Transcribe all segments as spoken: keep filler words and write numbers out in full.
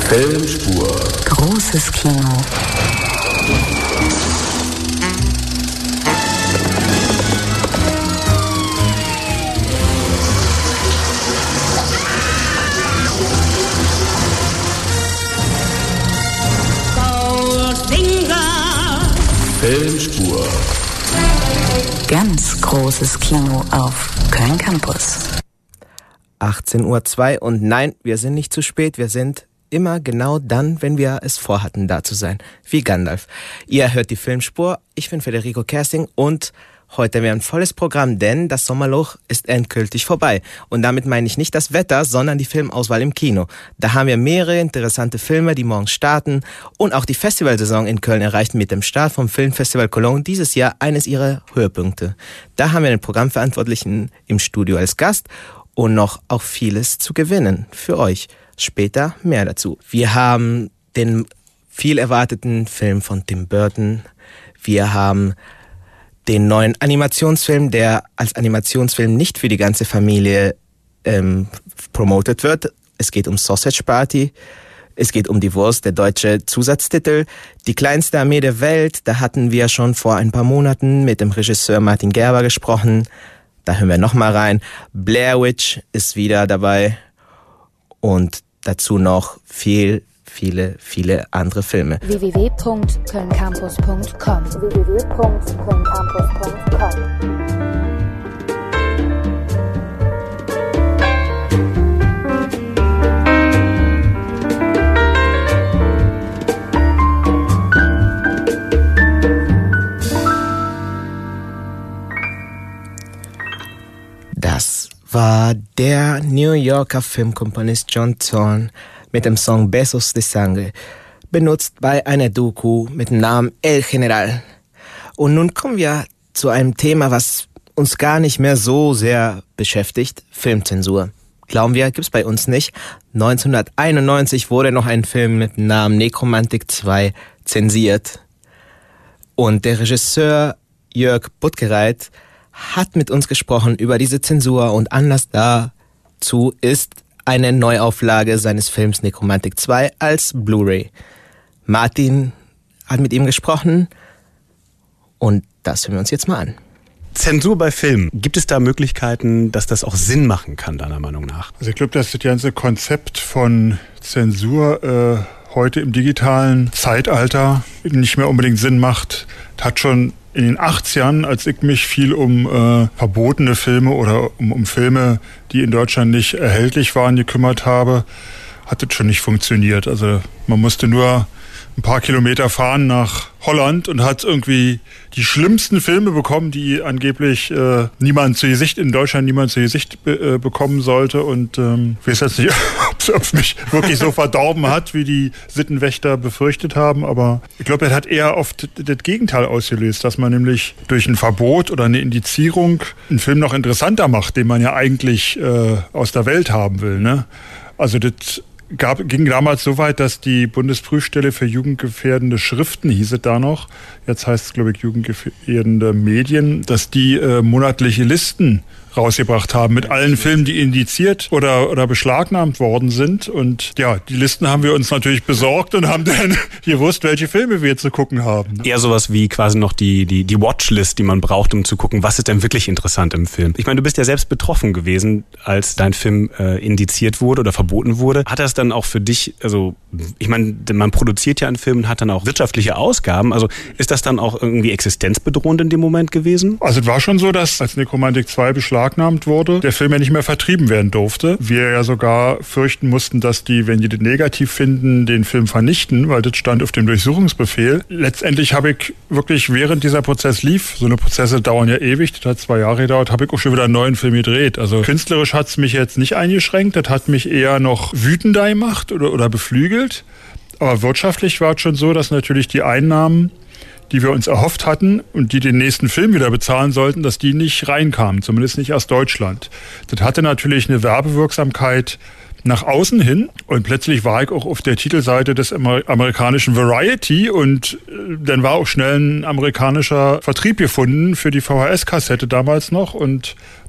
Filmspur. Großes Kino. Filmspur. Ganz großes Kino auf Köln Campus. achtzehn Uhr zwei und nein, wir sind nicht zu spät, wir sind immer genau dann, wenn wir es vorhatten, da zu sein. Wie Gandalf. Ihr hört die Filmspur, ich bin Federico Kersting und heute haben wir ein volles Programm, denn das Sommerloch ist endgültig vorbei. Und damit meine ich nicht das Wetter, sondern die Filmauswahl im Kino. Da haben wir mehrere interessante Filme, die morgen starten. Und auch die Festivalsaison in Köln erreicht mit dem Start vom Filmfestival Cologne dieses Jahr eines ihrer Höhepunkte. Da haben wir den Programmverantwortlichen im Studio als Gast und noch auch vieles zu gewinnen für euch. Später mehr dazu. Wir haben den viel erwarteten Film von Tim Burton. Wir haben den neuen Animationsfilm, der als Animationsfilm nicht für die ganze Familie ähm, promotet wird. Es geht um Sausage Party. Es geht um die Wurst, der deutsche Zusatztitel. Die kleinste Armee der Welt, da hatten wir schon vor ein paar Monaten mit dem Regisseur Martin Gerber gesprochen. Da hören wir nochmal rein. Blair Witch ist wieder dabei. Und dazu noch viel, viele, viele andere Filme. w w w punkt köln campus punkt com w w w punkt köln campus punkt com Das war der New Yorker Filmkomponist John Zorn mit dem Song Besos de Sangre, benutzt bei einer Doku mit dem Namen El General. Und nun kommen wir zu einem Thema, was uns gar nicht mehr so sehr beschäftigt, Filmzensur. Glauben wir, gibt's bei uns nicht. neunzehnhunderteinundneunzig wurde noch ein Film mit dem Namen Nekromantik zwei zensiert. Und der Regisseur Jörg Buttgereit hat mit uns gesprochen über diese Zensur und Anlass dazu ist eine Neuauflage seines Films Nekromantik zwei als Blu-ray. Martin hat mit ihm gesprochen und das hören wir uns jetzt mal an. Zensur bei Filmen. Gibt es da Möglichkeiten, dass das auch Sinn machen kann, deiner Meinung nach? Also ich glaube, dass das ganze Konzept von Zensur äh, heute im digitalen Zeitalter nicht mehr unbedingt Sinn macht. Das hat schon in den achtzigern, als ich mich viel um äh, verbotene Filme oder um, um Filme, die in Deutschland nicht erhältlich waren, gekümmert habe, hat das schon nicht funktioniert. Also man musste nur ein paar Kilometer fahren nach Holland und hat irgendwie die schlimmsten Filme bekommen, die angeblich äh, niemand zu Gesicht, in Deutschland niemand zu Gesicht be- äh, bekommen sollte. Und ähm, ich weiß jetzt nicht, ob es mich wirklich so verdorben hat, wie die Sittenwächter befürchtet haben. Aber ich glaube, er hat eher oft das Gegenteil ausgelöst, dass man nämlich durch ein Verbot oder eine Indizierung einen Film noch interessanter macht, den man ja eigentlich äh, aus der Welt haben will. Ne? Also das Gab, ging damals so weit, dass die Bundesprüfstelle für jugendgefährdende Schriften, hieß es da noch, jetzt heißt es, glaube ich, jugendgefährdende Medien, dass die äh, monatliche Listen rausgebracht haben mit allen Filmen, die indiziert oder, oder beschlagnahmt worden sind. Und ja, die Listen haben wir uns natürlich besorgt und haben dann gewusst, welche Filme wir zu gucken haben. Ne? Eher sowas wie quasi noch die, die, die Watchlist, die man braucht, um zu gucken, was ist denn wirklich interessant im Film. Ich meine, du bist ja selbst betroffen gewesen, als dein Film äh, indiziert wurde oder verboten wurde. Hat das dann auch für dich, also ich meine, man produziert ja einen Film und hat dann auch wirtschaftliche Ausgaben. Also ist das dann auch irgendwie existenzbedrohend in dem Moment gewesen? Also es war schon so, dass als Nekromantik zwei beschlagnahmt wurde, der Film ja nicht mehr vertrieben werden durfte. Wir ja sogar fürchten mussten, dass die, wenn die das negativ finden, den Film vernichten, weil das stand auf dem Durchsuchungsbefehl. Letztendlich habe ich wirklich, während dieser Prozess lief, so eine Prozesse dauern ja ewig, das hat zwei Jahre gedauert, habe ich auch schon wieder einen neuen Film gedreht. Also künstlerisch hat es mich jetzt nicht eingeschränkt, das hat mich eher noch wütender gemacht oder, oder beflügelt. Aber wirtschaftlich war es schon so, dass natürlich die Einnahmen, die wir uns erhofft hatten und die den nächsten Film wieder bezahlen sollten, dass die nicht reinkamen, zumindest nicht aus Deutschland. Das hatte natürlich eine Werbewirksamkeit nach außen hin und plötzlich war ich auch auf der Titelseite des Amer- amerikanischen Variety und äh, dann war auch schnell ein amerikanischer Vertrieb gefunden für die V H S-Kassette damals noch und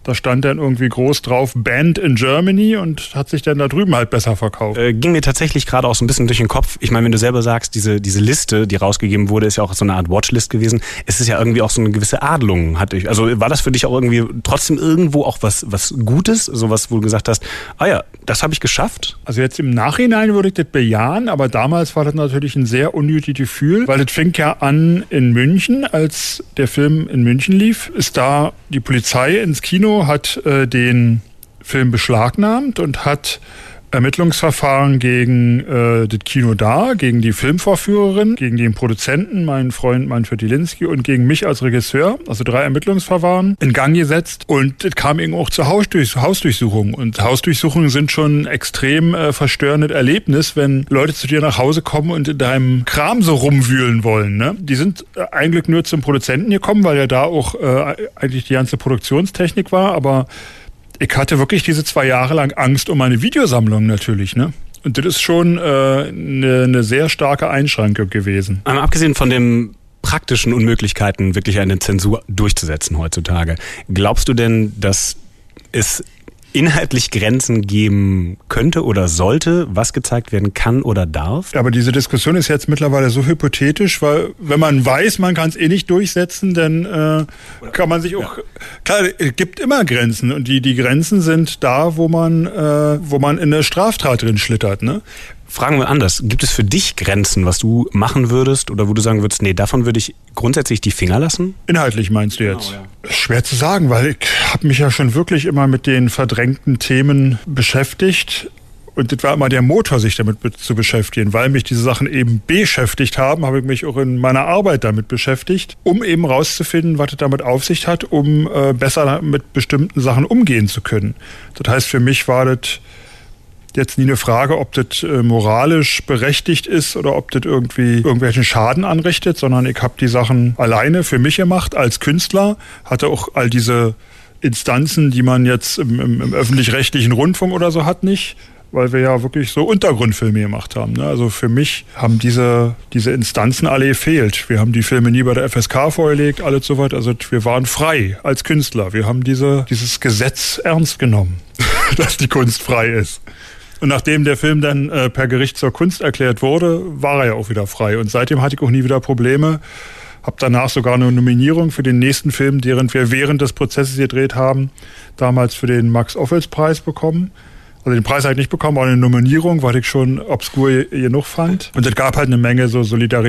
Da stand dann irgendwie groß drauf Banned in Germany und hat sich dann da drüben halt besser verkauft. Äh, ging mir tatsächlich gerade auch so ein bisschen durch den Kopf. Ich meine, wenn du selber sagst, diese, diese Liste, die rausgegeben wurde, ist ja auch so eine Art Watchlist gewesen. Es ist ja irgendwie auch so eine gewisse Adelung. Hatte ich. Also war das für dich auch irgendwie trotzdem irgendwo auch was, was Gutes? Sowas, wo du gesagt hast, ah ja, das habe ich geschafft? Also jetzt im Nachhinein würde ich das bejahen, aber damals war das natürlich ein sehr unnötiges Gefühl, weil das fing ja an in München, als der Film in München lief, ist da die Polizei ins Kino, hat äh, den Film beschlagnahmt und hat Ermittlungsverfahren gegen äh, das Kino da, gegen die Filmvorführerin, gegen den Produzenten, meinen Freund Manfred Jelinski und gegen mich als Regisseur, also drei Ermittlungsverfahren, in Gang gesetzt. Und es kam eben auch zur Hausdurch- Hausdurchsuchung. Und Hausdurchsuchungen sind schon ein extrem äh, verstörendes Erlebnis, wenn Leute zu dir nach Hause kommen und in deinem Kram so rumwühlen wollen. Ne? Die sind äh, eigentlich nur zum Produzenten gekommen, weil ja da auch äh, eigentlich die ganze Produktionstechnik war, aber ich hatte wirklich diese zwei Jahre lang Angst um meine Videosammlung natürlich, ne? Und das ist schon eine äh, ne, ne sehr starke Einschränkung gewesen. Aber abgesehen von den praktischen Unmöglichkeiten, wirklich eine Zensur durchzusetzen heutzutage, glaubst du denn, dass es inhaltlich Grenzen geben könnte oder sollte, was gezeigt werden kann oder darf? Aber diese Diskussion ist jetzt mittlerweile so hypothetisch, weil wenn man weiß, man kann es eh nicht durchsetzen, dann äh, kann man sich auch... Ja. Klar, es gibt immer Grenzen und die, die Grenzen sind da, wo man, äh, wo man in eine Straftat drin schlittert, ne? Fragen wir anders. Gibt es für dich Grenzen, was du machen würdest oder wo du sagen würdest, nee, davon würde ich grundsätzlich die Finger lassen? Inhaltlich meinst du jetzt? Genau, ja. Schwer zu sagen, weil ich habe mich ja schon wirklich immer mit den verdrängten Themen beschäftigt. Und das war immer der Motor, sich damit zu beschäftigen. Weil mich diese Sachen eben beschäftigt haben, habe ich mich auch in meiner Arbeit damit beschäftigt, um eben rauszufinden, was es damit auf sich hat, um äh, besser mit bestimmten Sachen umgehen zu können. Das heißt, für mich war das jetzt nie eine Frage, ob das äh, moralisch berechtigt ist oder ob das irgendwie irgendwelchen Schaden anrichtet, sondern ich habe die Sachen alleine für mich gemacht als Künstler, hatte auch all diese Instanzen, die man jetzt im, im, im öffentlich-rechtlichen Rundfunk oder so hat, nicht, weil wir ja wirklich so Untergrundfilme gemacht haben. Ne? Also für mich haben diese, diese Instanzen alle gefehlt. Wir haben die Filme nie bei der F S K vorgelegt, alles so weit. Also wir waren frei als Künstler. Wir haben diese, dieses Gesetz ernst genommen, dass die Kunst frei ist. Und nachdem der Film dann äh, per Gericht zur Kunst erklärt wurde, war er ja auch wieder frei. Und seitdem hatte ich auch nie wieder Probleme. Hab danach sogar eine Nominierung für den nächsten Film, den wir während des Prozesses gedreht haben, damals für den Max-Ophüls-Preis bekommen. Also den Preis habe ich nicht bekommen, aber eine Nominierung, weil ich schon obskur genug fand. Und es gab halt eine Menge so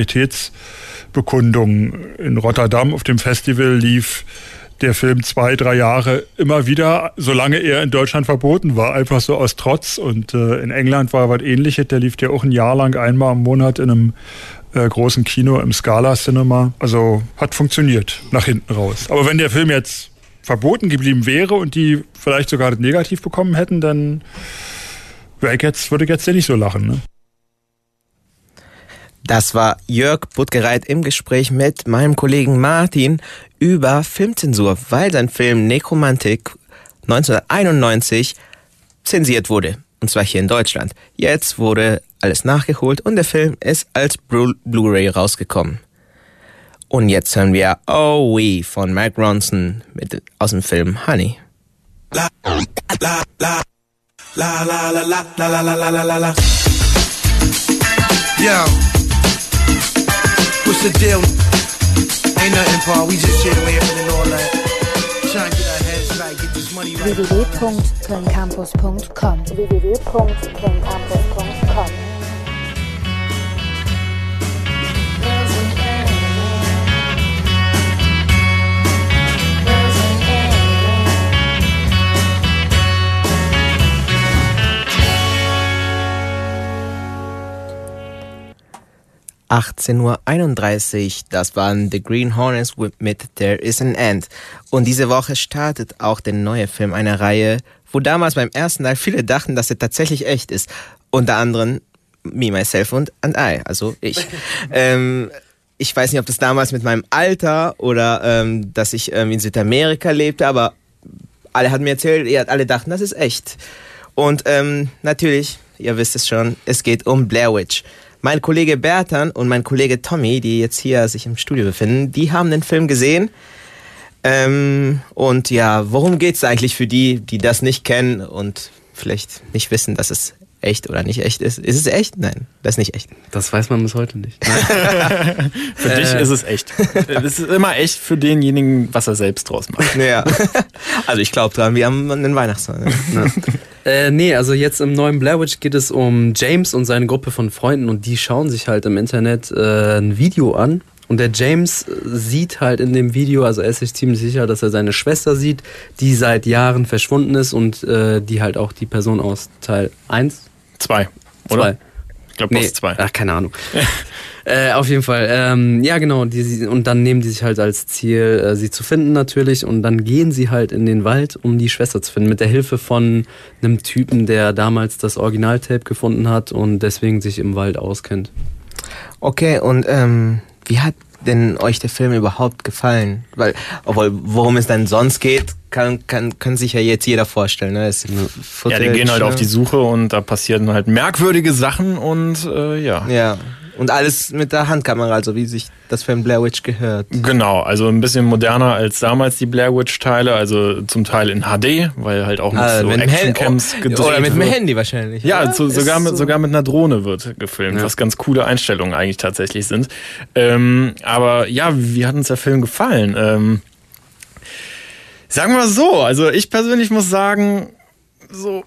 Solidaritätsbekundungen. In Rotterdam auf dem Festival lief der Film zwei, drei Jahre immer wieder, solange er in Deutschland verboten war, einfach so aus Trotz. Und äh, in England war was Ähnliches, der lief ja auch ein Jahr lang einmal im Monat in einem äh, großen Kino im Scala Cinema. Also hat funktioniert, nach hinten raus. Aber wenn der Film jetzt verboten geblieben wäre und die vielleicht sogar das negativ bekommen hätten, dann wäre ich jetzt, würde ich jetzt ja nicht so lachen, ne? Das war Jörg Buttgereit im Gespräch mit meinem Kollegen Martin über Filmzensur, weil sein Film Nekromantik neunzehnhunderteinundneunzig zensiert wurde. Und zwar hier in Deutschland. Jetzt wurde alles nachgeholt und der Film ist als Blu- Blu-ray rausgekommen. Und jetzt hören wir Oh We von Mark Ronson mit, aus dem Film Honey. La, la, la, la, la, la, la, la, la, la, la, la, la. Yo. What's the deal? Ain't nothing, Paul. We just chill laughing and all that. Trying to get our heads right, get this money right. w w w punkt köln campus punkt com w w w punkt köln campus punkt com achtzehn Uhr einunddreißig, das waren The Green Hornets mit There Is an End. Und diese Woche startet auch der neue Film einer Reihe, wo damals beim ersten Teil viele dachten, dass er tatsächlich echt ist. Unter anderem Me, Myself und and I, also ich. ähm, ich weiß nicht, ob das damals mit meinem Alter oder ähm, dass ich ähm, in Südamerika lebte, aber alle hatten mir erzählt, alle dachten, das ist echt. Und ähm, natürlich, ihr wisst es schon, es geht um Blair Witch. Mein Kollege Bertan und mein Kollege Tommy, die jetzt hier sich im Studio befinden, die haben den Film gesehen. Ähm, und ja, worum geht's eigentlich für die, die das nicht kennen und vielleicht nicht wissen, dass es echt oder nicht echt ist? Ist es echt? Nein, das ist nicht echt. Das weiß man bis heute nicht. Für äh, dich ist es echt. Es ist immer echt für denjenigen, was er selbst draus macht. Ja. Also ich glaube dran, wir haben einen Weihnachtsmann. Ja. Äh, nee, also jetzt im neuen Blair Witch geht es um James und seine Gruppe von Freunden und die schauen sich halt im Internet äh, ein Video an. Und der James sieht halt in dem Video, also er ist sich ziemlich sicher, dass er seine Schwester sieht, die seit Jahren verschwunden ist und äh, die halt auch die Person aus Teil eins Zwei, oder? Zwei. Ich glaube, nee, aus zwei. Ach, keine Ahnung. äh, auf jeden Fall. Ähm, ja, genau. Die, und dann nehmen die sich halt als Ziel, äh, sie zu finden natürlich. Und dann gehen sie halt in den Wald, um die Schwester zu finden. Mit der Hilfe von einem Typen, der damals das Originaltape gefunden hat und deswegen sich im Wald auskennt. Okay, und ähm, wie hat denn euch der Film überhaupt gefallen? Weil, obwohl, worum es dann sonst geht, kann, kann, kann sich ja jetzt jeder vorstellen. Ne? Es ja, die gehen halt auf die Suche und da passieren halt merkwürdige Sachen und äh, ja. Ja, und alles mit der Handkamera, also wie sich das Film Blair Witch gehört. Genau, also ein bisschen moderner als damals die Blair Witch Teile, also zum Teil in H D, weil halt auch mit ah, so mit Actioncams gedreht wird. Oder mit dem Handy wahrscheinlich. Ja, ja so, sogar, mit, so. sogar mit einer Drohne wird gefilmt, ja. Was ganz coole Einstellungen eigentlich tatsächlich sind. Ähm, aber ja, wie hat uns der Film gefallen? Ähm, sagen wir so, also ich persönlich muss sagen, so,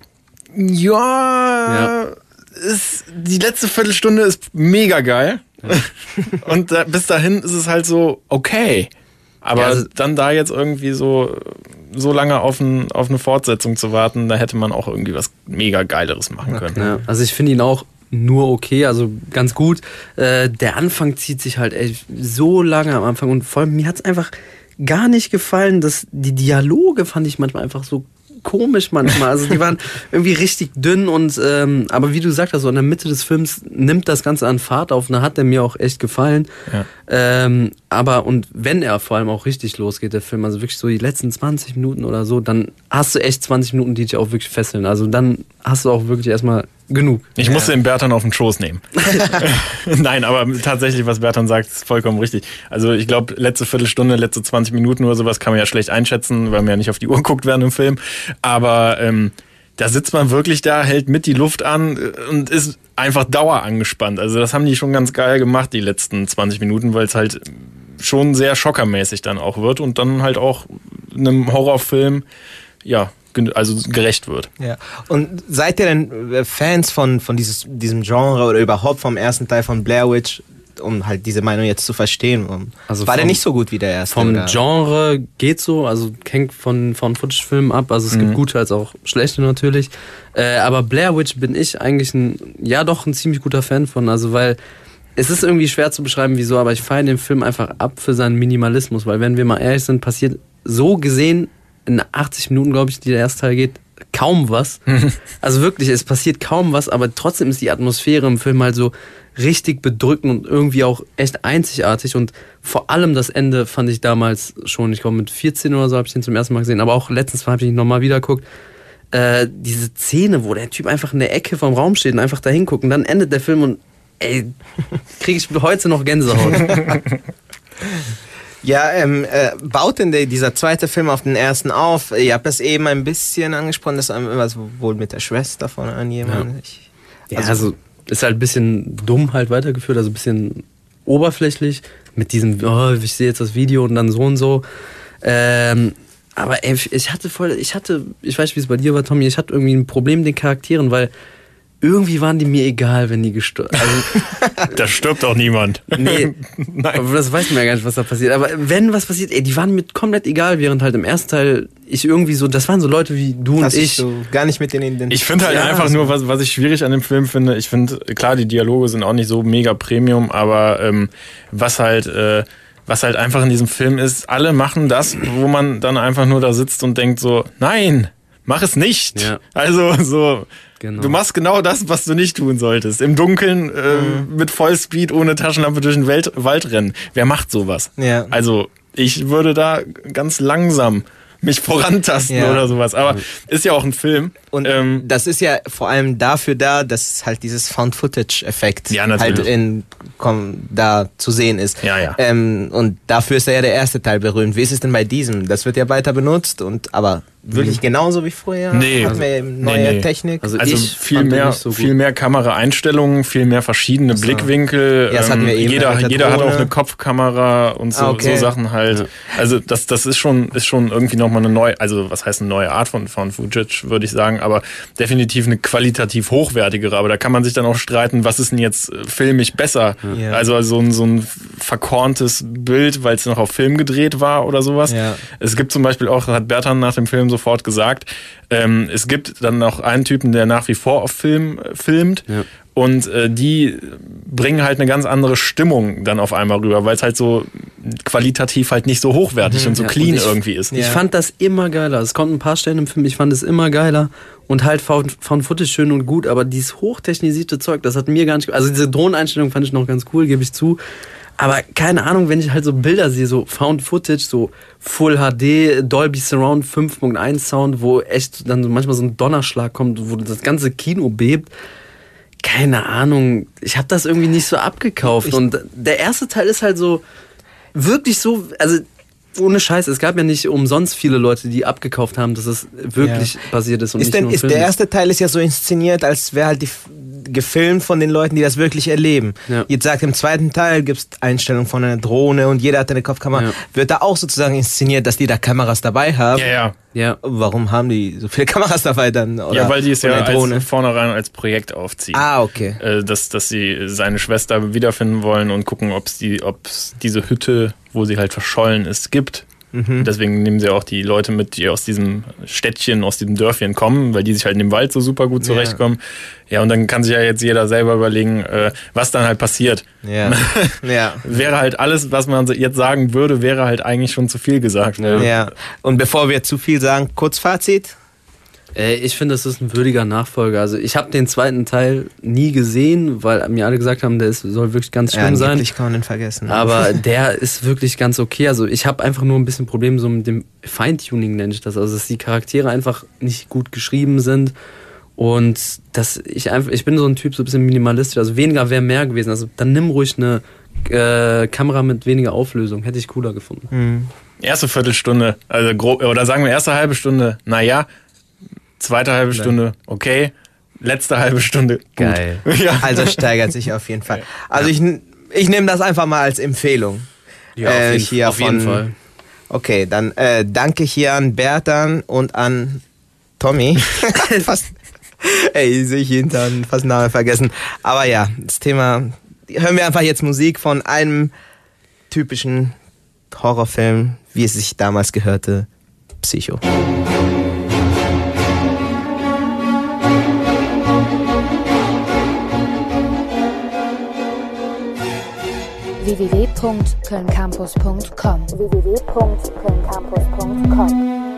ja, ja. Ist, die letzte Viertelstunde ist mega geil. Ja. Und da, bis dahin ist es halt so, okay. Aber ja, also dann da jetzt irgendwie so, so lange auf, ein, auf eine Fortsetzung zu warten, da hätte man auch irgendwie was mega Geileres machen können. Ja, also ich finde ihn auch nur okay, also ganz gut. Äh, der Anfang zieht sich halt echt so lange am Anfang und vor allem mir hat es einfach gar nicht gefallen, dass die Dialoge fand ich manchmal einfach so komisch manchmal. Also die waren irgendwie richtig dünn und ähm, aber wie du sagst, also in der Mitte des Films nimmt das Ganze an Fahrt auf und da hat der mir auch echt gefallen. Ja. Ähm, aber und wenn er vor allem auch richtig losgeht, der Film, also wirklich so die letzten zwanzig Minuten oder so, dann hast du echt zwanzig Minuten, die dich auch wirklich fesseln. Also dann hast du auch wirklich erstmal genug. Ich musste den Bertan auf den Schoß nehmen. Nein, aber tatsächlich, was Bertan sagt, ist vollkommen richtig. Also ich glaube, letzte Viertelstunde, letzte zwanzig Minuten oder sowas kann man ja schlecht einschätzen, weil man ja nicht auf die Uhr guckt während dem Film. Aber ähm, da sitzt man wirklich da, hält mit die Luft an und ist einfach dauerangespannt. Also das haben die schon ganz geil gemacht, die letzten zwanzig Minuten, weil es halt schon sehr schockermäßig dann auch wird und dann halt auch einem Horrorfilm, ja, also gerecht wird. Ja. Und seid ihr denn Fans von, von dieses, diesem Genre oder überhaupt vom ersten Teil von Blair Witch, um halt diese Meinung jetzt zu verstehen? Also war vom, der nicht so gut wie der erste? Vom oder? Genre geht so, also hängt von, von Footage-Filmen ab, also es mhm. gibt gute als auch schlechte natürlich. Äh, aber Blair Witch bin ich eigentlich ein, ja doch ein ziemlich guter Fan von, also weil es ist irgendwie schwer zu beschreiben, wieso, aber ich feiere den Film einfach ab für seinen Minimalismus, weil wenn wir mal ehrlich sind, passiert so gesehen in achtzig Minuten, glaube ich, die der erste Teil geht, kaum was. Also wirklich, es passiert kaum was, aber trotzdem ist die Atmosphäre im Film halt so richtig bedrückend und irgendwie auch echt einzigartig und vor allem das Ende fand ich damals schon, ich glaube mit vierzehn oder so habe ich den zum ersten Mal gesehen, aber auch letztens habe ich ihn nochmal wieder geguckt, äh, diese Szene, wo der Typ einfach in der Ecke vom Raum steht und einfach da hinguckt und dann endet der Film und ey, kriege ich heute noch Gänsehaut. Ja, ähm, äh, baut denn der, dieser zweite Film auf den ersten auf? Ihr habt das eben ein bisschen angesprochen, das ist wohl mit der Schwester von an jemandem. Ja, also, also ist halt ein bisschen dumm halt weitergeführt, also ein bisschen oberflächlich mit diesem, oh, ich sehe jetzt das Video und dann so und so. Ähm, aber ey, ich hatte voll, ich hatte, ich weiß nicht, wie es bei dir war, Tommy, ich hatte irgendwie ein Problem mit den Charakteren, weil irgendwie waren die mir egal, wenn die gestorben also, da stirbt auch niemand. Nee, nein. Aber das weiß man ja gar nicht, was da passiert. Aber wenn was passiert, ey, die waren mir komplett egal, während halt im ersten Teil ich irgendwie so, das waren so Leute wie du und ich. So gar nicht mit denen identifiziert. Ich finde halt ja, einfach nur, was, was ich schwierig an dem Film finde, ich finde, klar, die Dialoge sind auch nicht so mega Premium, aber ähm, was halt... Äh, was halt einfach in diesem Film ist, alle machen das, wo man dann einfach nur da sitzt und denkt so, nein, mach es nicht. Ja. Also so, genau. Du machst genau das, was du nicht tun solltest. Im Dunkeln äh, mhm. mit Vollspeed ohne Taschenlampe durch den Welt, Wald rennen. Wer macht sowas? Ja. Also ich würde da ganz langsam mich vorantasten Ja. oder sowas. Aber ist ja auch ein Film. Und ähm, das ist ja vor allem dafür da, dass halt dieses Found-Footage-Effekt Ja, natürlich. halt in, komm, da zu sehen ist. Ja, ja. Ähm, und dafür ist ja der erste Teil berühmt. Wie ist es denn bei diesem? Das wird ja weiter benutzt, und aber wirklich genauso wie früher? Nee. Haben wir neue Nee, nee. Technik? Also, Also ich viel fand den mehr, nicht so gut. viel mehr Kameraeinstellungen, viel mehr verschiedene Blickwinkel. Ja, das hatten wir eben jeder mit der jeder hat Drohne. auch eine Kopfkamera und so, Ah, okay. so Sachen halt. Ja. Also das, das ist schon, ist schon irgendwie nochmal eine neue, also was heißt eine neue Art von Found Footage, würde ich sagen, aber definitiv eine qualitativ hochwertigere. Aber da kann man sich dann auch streiten, was ist denn jetzt äh, filmisch besser? Ja. Also so ein, so ein verkorntes Bild, weil es noch auf Film gedreht war oder sowas. Ja. Es gibt zum Beispiel auch, hat Bertan nach dem Film sofort gesagt, ähm, es gibt dann noch einen Typen, der nach wie vor auf Film äh, filmt. Ja. Und äh, die bringen halt eine ganz andere Stimmung dann auf einmal rüber, weil es halt so qualitativ halt nicht so hochwertig und so Ja, clean und ich- irgendwie ist. Ja. Ich fand das immer geiler. Es kommt ein paar Stellen im Film, ich fand es immer geiler. Und halt Found, Found Footage schön und gut, aber dieses hochtechnisierte Zeug, das hat mir gar nicht... Also diese Drohneneinstellung fand ich noch ganz cool, gebe ich zu. Aber keine Ahnung, wenn ich halt so Bilder sehe, so Found Footage, so Full H D, Dolby Surround fünf Punkt eins Sound, wo echt dann so manchmal so ein Donnerschlag kommt, wo das ganze Kino bebt. Keine Ahnung, ich habe das irgendwie nicht so abgekauft. Ich- und der erste Teil ist halt so wirklich so, also ohne Scheiß, es gab ja nicht umsonst viele Leute, die abgekauft haben, dass es wirklich Ja. passiert ist und Ist nicht denn, nur ein ist Film der erste Teil ist ja so inszeniert, als wäre halt die f- gefilmt von den Leuten, die das wirklich erleben. Ja. Jetzt sagt, im zweiten Teil gibt es Einstellungen von einer Drohne und jeder hat eine Kopfkamera. Ja. Wird da auch sozusagen inszeniert, dass die da Kameras dabei haben? Ja, ja. Ja. Warum haben die so viele Kameras dabei dann? Oder Ja, weil die es von ja der Drohne? als, vornherein als Projekt aufziehen. Ah, okay. Äh, dass, dass sie seine Schwester wiederfinden wollen und gucken, ob es die, ob's diese Hütte, wo sie halt verschollen ist, gibt. Mhm. Deswegen nehmen sie auch die Leute mit, die aus diesem Städtchen, aus diesem Dörfchen kommen, weil die sich halt in dem Wald so super gut zurechtkommen. Ja, und dann kann sich ja jetzt jeder selber überlegen, äh, was dann halt passiert. Ja. ja. Wäre halt alles, was man jetzt sagen würde, wäre halt eigentlich schon zu viel gesagt. Ja. Ja. Und bevor wir zu viel sagen, Kurzfazit. Äh, ich finde, das ist ein würdiger Nachfolger. Also ich habe den zweiten Teil nie gesehen, weil mir alle gesagt haben, der ist, soll wirklich ganz schlimm Ja, sein. angeblich kann man den vergessen. Aber der ist wirklich ganz okay. Also ich habe einfach nur ein bisschen Problem so mit dem Feintuning, nenne ich das. Also dass die Charaktere einfach nicht gut geschrieben sind. Und dass ich einfach, ich bin so ein Typ, so ein bisschen minimalistisch. Also weniger wäre mehr gewesen. Also dann nimm ruhig eine äh, Kamera mit weniger Auflösung. Hätte ich cooler gefunden. Mhm. Erste Viertelstunde, also grob, oder sagen wir erste halbe Stunde, naja, zweite halbe Stunde, okay, letzte halbe Stunde, gut. Geil. Ja. Also steigert sich auf jeden Fall. Also ich, ich nehme das einfach mal als Empfehlung. Ja, auf Äh, jeden, hier auf jeden von- Fall. Okay, dann äh, danke hier an Bertan und an Tommy. fast, ey, sehe ich hinten fast Namen vergessen. Aber ja, das Thema, hören wir einfach jetzt Musik von einem typischen Horrorfilm, wie es sich damals gehörte, Psycho. w w w punkt köln campus punkt com w w w punkt köln campus punkt com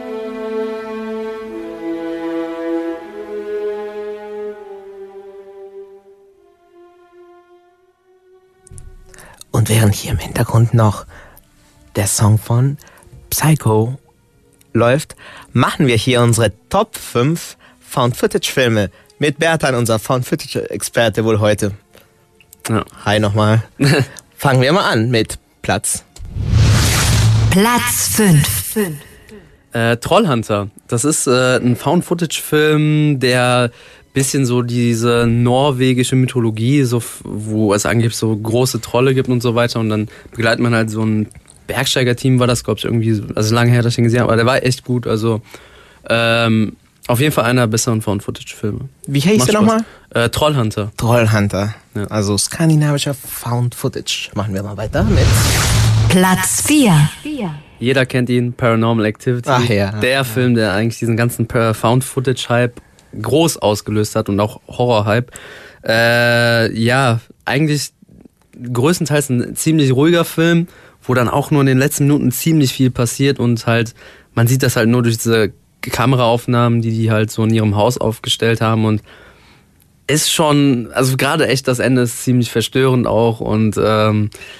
Und während hier im Hintergrund noch der Song von Psycho läuft, machen wir hier unsere Top fünf Found-Footage-Filme mit Bertan, unser Found-Footage-Experte wohl heute. Ja. Hi nochmal. Fangen wir mal an mit Platz. Platz fünf. Äh, Trollhunter. Das ist äh, ein Found-Footage-Film, der bisschen so diese norwegische Mythologie, so, f- wo es angeblich so große Trolle gibt und so weiter. Und dann begleitet man halt so ein Bergsteiger-Team, war das, glaube ich, irgendwie, also lange her, dass ich ihn gesehen habe, aber der war echt gut. Also ähm, auf jeden Fall einer der besseren Found-Footage-Filme. Wie hieß Macht der Spaß. nochmal? Äh, Trollhunter. Trollhunter. Ja. Also skandinavischer Found-Footage. Machen wir mal weiter mit. Platz vier. Jeder kennt ihn, Paranormal Activity. Ach ja. Der Film, der eigentlich diesen ganzen Found-Footage-Hype groß ausgelöst hat und auch Horror-Hype. Äh, ja, eigentlich größtenteils ein ziemlich ruhiger Film, wo dann auch nur in den letzten Minuten ziemlich viel passiert und halt, man sieht das halt nur durch diese Kameraaufnahmen, die die halt so in ihrem Haus aufgestellt haben und ist schon, also gerade echt das Ende ist ziemlich verstörend auch und ähm,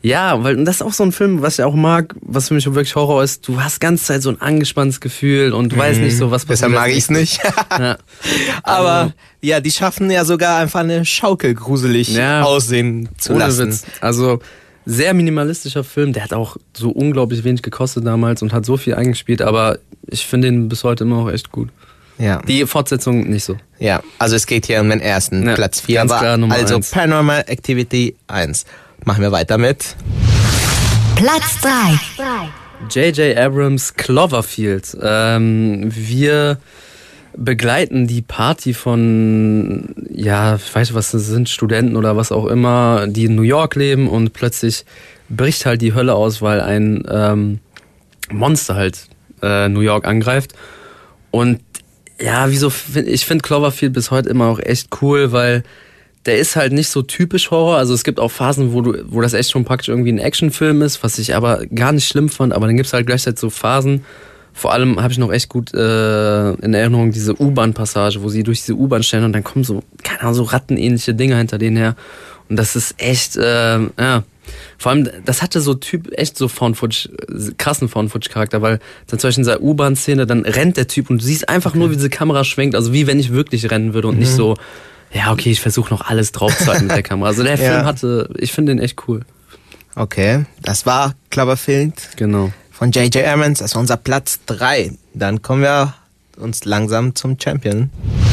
Ja, weil das ist auch so ein Film, was ich auch mag, was für mich wirklich Horror ist. Du hast ganze Zeit so ein angespanntes Gefühl und du mhm. weißt nicht so, was passiert. Deshalb mag ich es nicht. Ja. Aber also, ja, die schaffen ja sogar einfach eine Schaukel gruselig ja, aussehen zu ohne lassen. Witz. Also sehr minimalistischer Film. Der hat auch so unglaublich wenig gekostet damals und hat so viel eingespielt, aber ich finde ihn bis heute immer noch echt gut. Ja. Die Fortsetzung nicht so. Ja, also es geht hier um den ersten, ja, Platz vier. Ganz klar, Nummer also eins. Paranormal Activity eins. Machen wir weiter mit Platz drei. J J Abrams Cloverfield. Ähm, wir begleiten die Party von, ja, ich weiß nicht, was das sind, Studenten oder was auch immer, die in New York leben und plötzlich bricht halt die Hölle aus, weil ein ähm, Monster halt äh, New York angreift. Und ja, wieso, ich finde Cloverfield bis heute immer auch echt cool, weil der ist halt nicht so typisch Horror. Also es gibt auch Phasen, wo du, wo das echt schon praktisch irgendwie ein Actionfilm ist, was ich aber gar nicht schlimm fand. Aber dann gibt's halt gleichzeitig so Phasen. Vor allem habe ich noch echt gut äh, in Erinnerung diese U-Bahn-Passage, wo sie durch diese U-Bahn stellen und dann kommen so, keine Ahnung, so rattenähnliche Dinger hinter denen her. Und das ist echt, äh, ja. Vor allem, das hatte so Typ, echt so Found-Footage, krassen Found-Footage-Charakter, weil dann zum Beispiel in dieser U-Bahn-Szene, dann rennt der Typ und du siehst einfach okay. nur, wie diese Kamera schwenkt, also wie wenn ich wirklich rennen würde und mhm. nicht so, ja, okay, ich versuche noch alles draufzuhalten mit der Kamera. Also der Film ja. hatte, ich finde den echt cool. Okay, das war Cloverfield. Genau. Von J J Abrams, das war unser Platz drei. Dann kommen wir uns langsam zum Champion.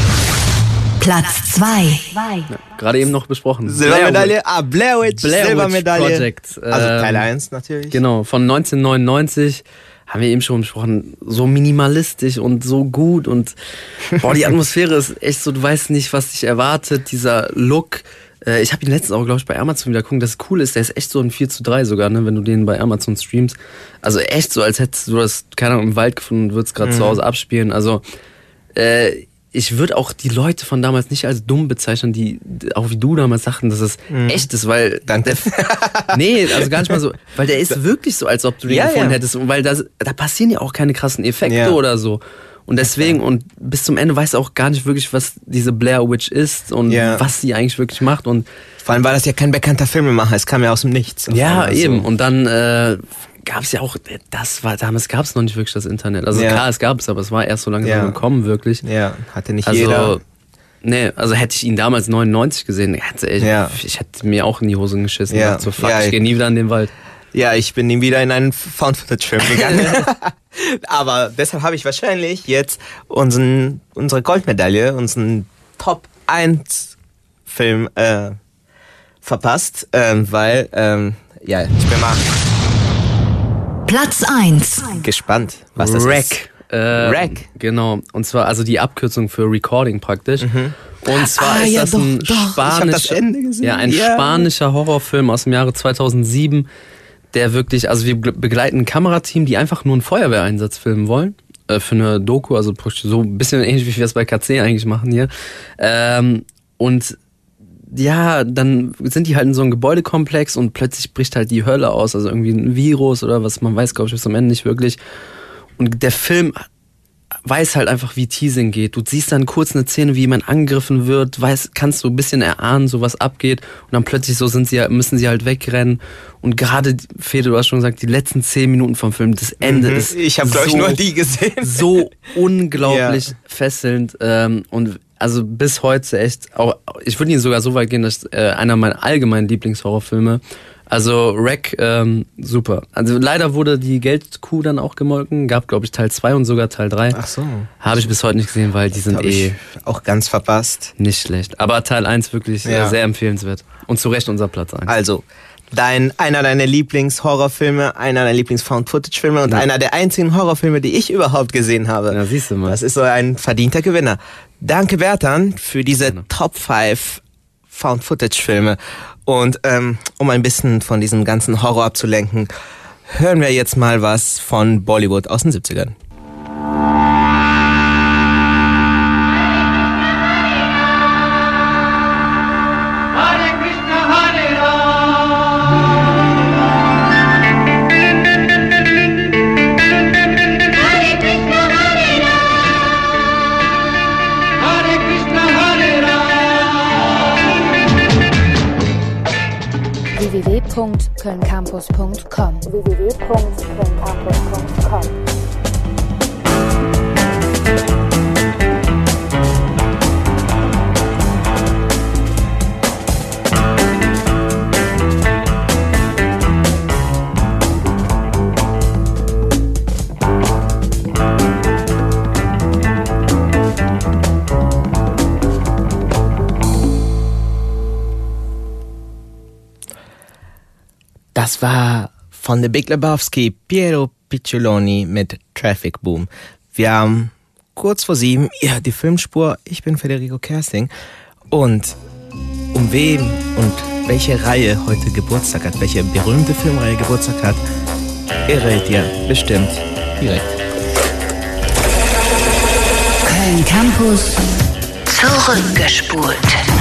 Platz zwei. Ja, gerade eben noch besprochen. Silbermedaille, ah, Blair Witch, Blair Silbermedaille. Witch Project. Also Teil ähm, eins natürlich. Genau, von neunzehnhundertneunundneunzig. Haben wir eben schon besprochen, so minimalistisch und so gut und boah, die Atmosphäre ist echt so, du weißt nicht, was dich erwartet, dieser Look. Äh, ich habe ihn letztens auch, glaube ich, bei Amazon wieder gucken, das cool ist, der ist echt so ein vier zu drei sogar, ne, wenn du den bei Amazon streamst. Also echt so, als hättest du das, keine Ahnung, im Wald gefunden und würdest gerade mhm. zu Hause abspielen. Also äh, ich würde auch die Leute von damals nicht als dumm bezeichnen, die, auch wie du damals sagten, dass es mhm. echt ist, weil... Danke. Der, nee, also gar nicht mal so, weil der ist wirklich so, als ob du den ja, gefunden ja. hättest. Und weil das, da passieren ja auch keine krassen Effekte ja. oder so. Und deswegen, und bis zum Ende weißt du auch gar nicht wirklich, was diese Blair Witch ist und ja. was sie eigentlich wirklich macht. Und vor allem war das ja kein bekannter Filmemacher, es kam ja aus dem Nichts. Ja, also. eben. Und dann äh, gab es ja auch, das war, damals gab es noch nicht wirklich das Internet. Also ja. klar, es gab es, aber es war erst so langsam ja. gekommen, wirklich. Ja, hatte nicht also, jeder. Nee, also hätte ich ihn damals neunundneunzig gesehen, hätte ich, ja. ich hätte mir auch in die Hosen geschissen. Ja. Dachte so, fuck, ja, ich gehe nie wieder in den Wald. Ja, ich bin nie wieder in einen Found-Footage-Film gegangen. Aber deshalb habe ich wahrscheinlich jetzt unseren, unsere Goldmedaille, unseren Top eins Film äh, verpasst, ähm, weil, ähm, ja, ich bin mal Platz eins. Gespannt, was das Rec. ist. Äh, Rec. Genau, und zwar also die Abkürzung für Recording praktisch. Mhm. Und zwar ah, ist ja, das doch, ein, doch. Spanisch, das Ende gesehen. Ja, ein ja. spanischer Horrorfilm aus dem Jahre zweitausendsieben, der wirklich, also wir begleiten ein Kamerateam, die einfach nur einen Feuerwehreinsatz filmen wollen. Äh, für eine Doku, also so ein bisschen ähnlich wie wir es bei K C eigentlich machen hier. Ähm, und ja, dann sind die halt in so einem Gebäudekomplex und plötzlich bricht halt die Hölle aus, also irgendwie ein Virus oder was, man weiß, glaube ich, bis zum Ende nicht wirklich. Und der Film weiß halt einfach, wie Teasing geht. Du siehst dann kurz eine Szene, wie jemand angegriffen wird, weiß, kannst du ein bisschen erahnen, so was abgeht. Und dann plötzlich so sind sie, müssen sie halt wegrennen. Und gerade, Fede, du hast schon gesagt, die letzten zehn Minuten vom Film, das Ende mhm. ist ich habe, glaube ich, nur die gesehen. So unglaublich ja. fesselnd. Ähm, und also bis heute echt, auch, ich würde ihn sogar so weit gehen, dass äh, einer meiner allgemeinen Lieblingshorrorfilme. Also Rec, ähm, super. Also leider wurde die Geldkuh dann auch gemolken. Gab, glaube ich, Teil zwei und sogar Teil drei. Ach so. Habe ich bis heute nicht gesehen, weil die sind eh... auch ganz verpasst. Nicht schlecht. Aber Teil eins wirklich ja. sehr empfehlenswert. Und zu Recht unser Platz eins. Also, dein, einer deiner Lieblings-Horrorfilme, einer deiner Lieblings-Found-Footage-Filme und ja. einer der einzigen Horrorfilme, die ich überhaupt gesehen habe. Ja, siehst du mal. Das ist so ein verdienter Gewinner. Danke, Bertan, für diese ja. Top fünf Found-Footage-Filme. Und ähm, um ein bisschen von diesem ganzen Horror abzulenken, hören wir jetzt mal was von Bollywood aus den siebzigern. w w w w punkt köln campus punkt com w w w punkt köln campus punkt com. Das war von The Big Lebowski, Piero Piccioloni mit Traffic Boom. Wir haben kurz vor sieben, ja, die Filmspur. Ich bin Federico Kersting. Und um wen und welche Reihe heute Geburtstag hat, welche berühmte Filmreihe Geburtstag hat, errät ihr bestimmt direkt. Köln Campus zurückgespult.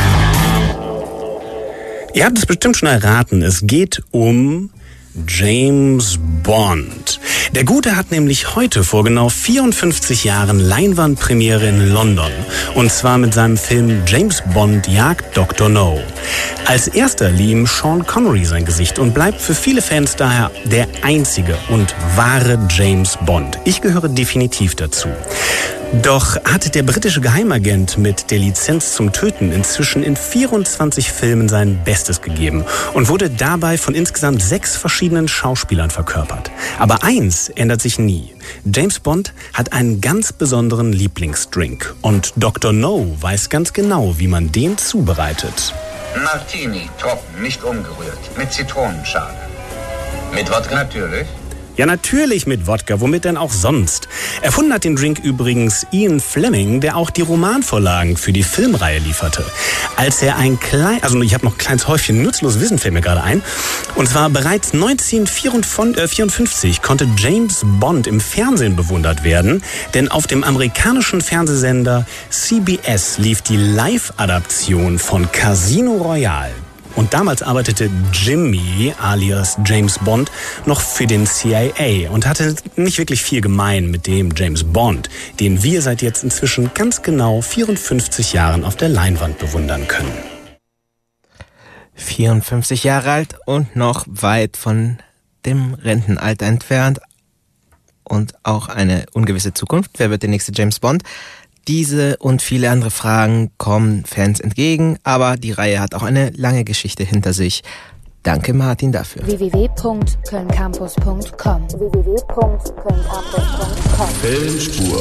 Ihr habt es bestimmt schon erraten, es geht um James Bond. Der Gute hat nämlich heute vor genau vierundfünfzig Jahren Leinwandpremiere in London. Und zwar mit seinem Film James Bond jagt Doktor No. Als erster lieh ihm Sean Connery sein Gesicht und bleibt für viele Fans daher der einzige und wahre James Bond. Ich gehöre definitiv dazu. Doch hat der britische Geheimagent mit der Lizenz zum Töten inzwischen in vierundzwanzig Filmen sein Bestes gegeben und wurde dabei von insgesamt sechs verschiedenen Schauspielern verkörpert. Aber eins ändert sich nie. James Bond hat einen ganz besonderen Lieblingsdrink und Doktor No weiß ganz genau, wie man den zubereitet. Martini, trocken, nicht umgerührt, mit Zitronenschale. Mit Wodka natürlich. Ja, natürlich mit Wodka, womit denn auch sonst? Erfunden hat den Drink übrigens Ian Fleming, der auch die Romanvorlagen für die Filmreihe lieferte. Als er ein klein, also ich habe noch ein kleines Häufchen nutzlos Wissen, fällt mir gerade ein. Und zwar bereits neunzehnhundertvierundfünfzig konnte James Bond im Fernsehen bewundert werden, denn auf dem amerikanischen Fernsehsender C B S lief die Live-Adaption von Casino Royale. Und damals arbeitete Jimmy, alias James Bond, noch für den C I A und hatte nicht wirklich viel gemein mit dem James Bond, den wir seit jetzt inzwischen ganz genau vierundfünfzig Jahren auf der Leinwand bewundern können. vierundfünfzig Jahre alt und noch weit von dem Rentenalter entfernt und auch eine ungewisse Zukunft. Wer wird der nächste James Bond? Diese und viele andere Fragen kommen Fans entgegen, aber die Reihe hat auch eine lange Geschichte hinter sich. Danke Martin dafür. w w w punkt köln campus punkt com w w w punkt köln campus punkt com Filmspur.